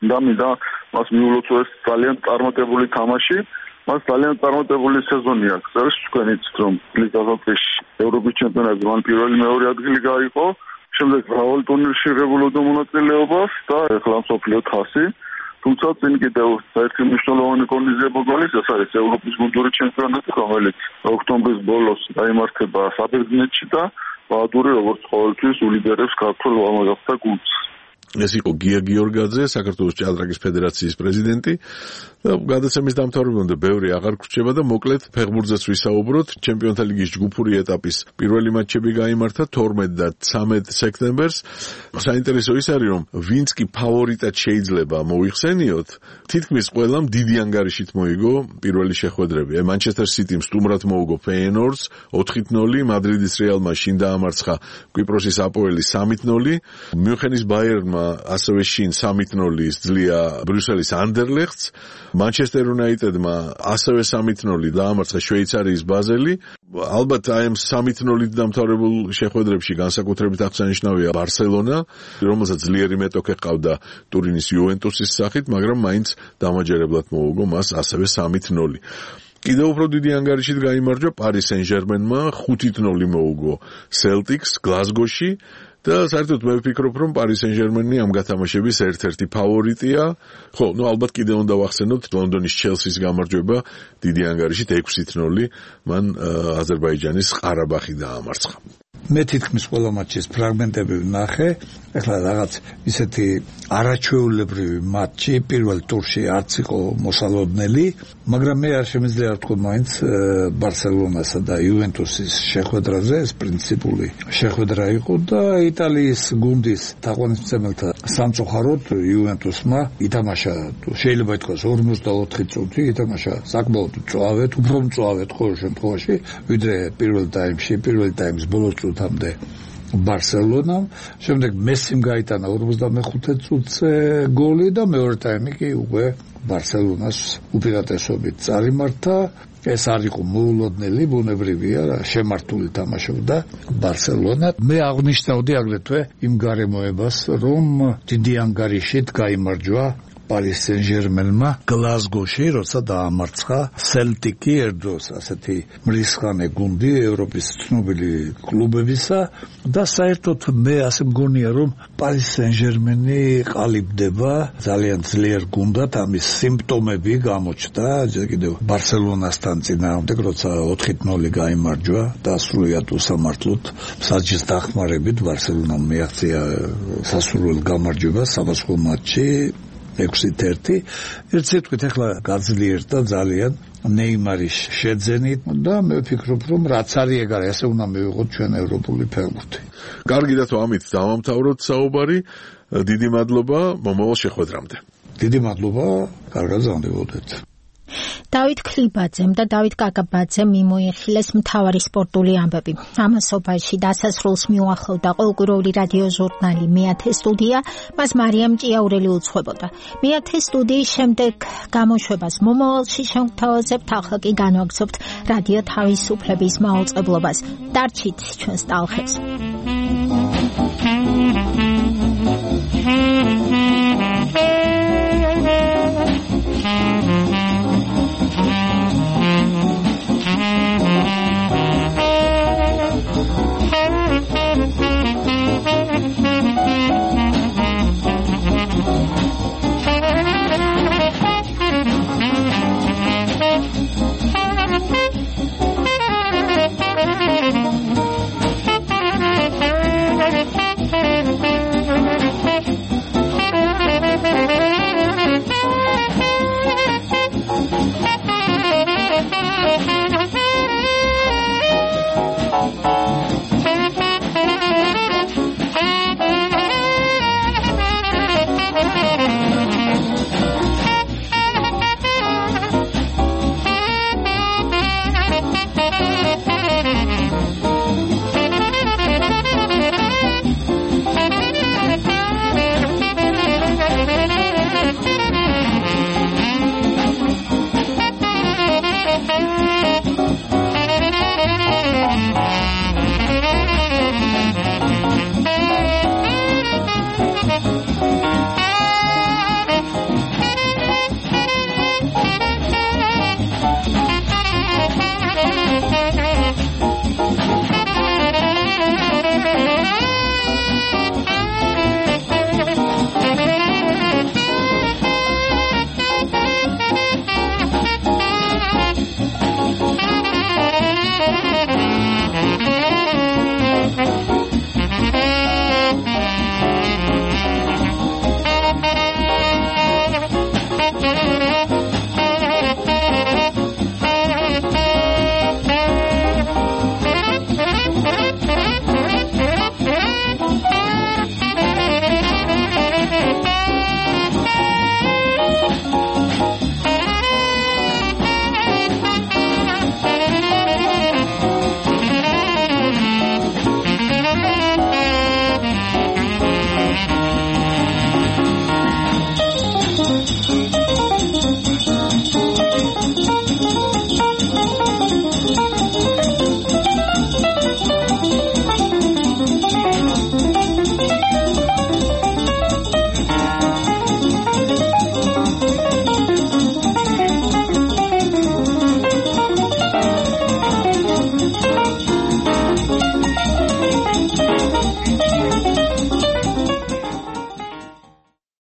Speaker 11: და მინდა მას მიულოცო ეს ძალიან წარმატებული თამაში. მას ძალიან წარმატებული სეზონი აქვს. ეს თქვენ იცით რომ ლიგაზე ევროპის ჩემპიონატზე მან პირველი მეორე ადგილი გაიყო. შემდეგ მრავალ ტურნირში ღებულობდა მონაწილეობას და ეხლა მსოფლიო თასი. თუმცა წინ კიდევ ერთი მნიშვნელოვანი ღონისძიება გოლის, ეს არის ევროპის გუნდური ჩემპიონატი, რომელიც ოქტომბრის ბოლოს დაიმართება საბერძნეთში და ბაადური როგორც ყოველთვის ულიდერებს ქართულ მამაკაცთა გუნდს.
Speaker 1: ეს იყო გია გიორგაძე, საქართველოს ჭადრაკის ფედერაციის პრეზიდენტი. გადაცემის დამთავრებამდე ბევრი აღარ გრჩება და მოკლედ ფეხბურთზეც ვისაუბროთ. ჩემპიონთა ლიგის ჯგუფური ეტაპის პირველი მატჩები გაიმართა თორმეტ და ცამეტ სექტემბერს. საინტერესო ის არის, რომ ვინც კი ფავორიტად შეიძლება მოიხსენიოთ, თითქმის ყველამ დიდი ანგარიშით მოიგო პირველი შეხვედრები. მანჩესტერ სიტიმ სტუმრად მოუგო ფეიენორდს ოთხ ნული, მადრიდის რეალმა შინ დაამარცხა კვიპროსის აპოელი სამი ნული, მიუნხენის ბაიერნმა ასევე შინ სამი ნული სძლია ბრიუსელის ანდერლეხტს. Manchester United-მა ასევე სამი ნული დაამარცხა შვეიცარიის ბაზელი. ალბათ აი ამ სამი ნულით დამთავრებულ შეხვედრებში განსაკუთრებით აღსანიშნავია ბარსელონა, რომელსაც ძლიერი მეტოქე ჰყავდა ტურინის იუვენტუსის სახით, მაგრამ მაინც დამაჯერებლად მოუგო მას ასევე სამი ნული. კიდევ უფრო დიდი ანგარიშით გაიმარჯვა პარის სენ-ჟერმენმა, ხუთი ნული მოუგო სელტიკს გლაზგოში. და საერთოდ მე ვფიქრობ, რომ პარი სენ-ჟერმენი ამ გათამაშების ერთ-ერთი ფავორიტია. ხო, ნუ ალბათ კიდევ უნდა ვახსენოთ ლონდონის ჩელსის გამარჯვება დიდი ანგარიშით ექვსი ნული, მან აზერბაიჯანის ყარაბაღი დაამარცხა.
Speaker 8: მე თითქმის ყველა მატჩის ფრაგმენტები ვნახე. ეხლა რაღაც ისეთი არაჩვეულებრივი მატჩი პირველ ტურში არც იყო მოსალოდნელი, მაგრამ მე არ შემიძლია ვთქვა მაინც ბარსელონასა და იუვენტუსის შეხვედრაზე ეს პრინციპული შეხვედრა იყო და იტალიის გუნდის თაყვანისმცემელთა სამწუხაროდ იუვენტუსმა ითამაშა, შეიძლება ითქვას ორმოცდაოთხი წუთი ითამაშა საკმაოდ მწვავედ, უფრო მწვავედ ყოველ შემთხვევაში, ვიდრე პირველ ტაიმში, პირველ ტაიმის ბოლო წუთამდე ბარსელონამ. შემდეგ მესიმ გაიტანა ორმოცდამეხუთე წუთზე გოლი და მეორე ტაიმი კი უკვე ბარსელონას უპირატესობით წარიმართა. ეს არ იყო მოულოდნელი, ბუნებრივია, შემართული თამაშობდა ბარსელონა. მე აღნიშნავდი აგრეთვე იმ გარემოებას, რომ დიდი ანგარიშით გაიმარჯვა პარის სენ-ჟერმენმა გლაზგოში, როცა დაამარცხა სელტიკი, ერთდროს ასეთი მრისხანე გუნდი ევროპის ცნობილი კლუბებისა და საერთოდ მე ასე მგონია, რომ პარის სენ-ჟერმენი ყალიბდება ძალიან ძლიერ გუნდად, ამის სიმპტომები გამოჩნდა ჯერ კიდევ ბარსელონასთან წინააღმდეგ, როცა ოთხ ნული გაიმარჯვა და სრულიად უსამართლოდ მსაჯის დახმარებით ბარსელონამ მიაღწია სასურველ გამარჯვებას საბავშვო მატჩში ექვსი ერთი. ერთ სიტყვით ახლა გაძლიერდა ძალიან ნეიმარის შეძენით და მე ვფიქრობ, რომ რაც არის ეგ არის, ასე უნდა მივიღოთ ჩვენ ევროპული ფეხბურთი.
Speaker 1: კარგი და თუ ამით დავამთავროთ საუბარი, დიდი მადლობა მომავალ შეხვედრამდე.
Speaker 8: დიდი მადლობა, კარგად გრძნდებოდეთ.
Speaker 2: დავით ქლიბაძემ და დავით კაკაბაძემ მიმოიხილეს მთავარი სპორტული ამბები. ამასობაში დასასრულს მიუახლოვდა ყოველკვირეული რადიო ჟურნალი მეათე სტუდია, მას მარიამ ჭიაურელი უძღვებოდა. მეათე სტუდიის შემდეგ გამოშვებას მომავალში შევთავაზებთ, ახლა კი განვაგრძობთ რადიო თავისუფლების მაუწყებლობას. დარჩით ჩვენს ტალღებს.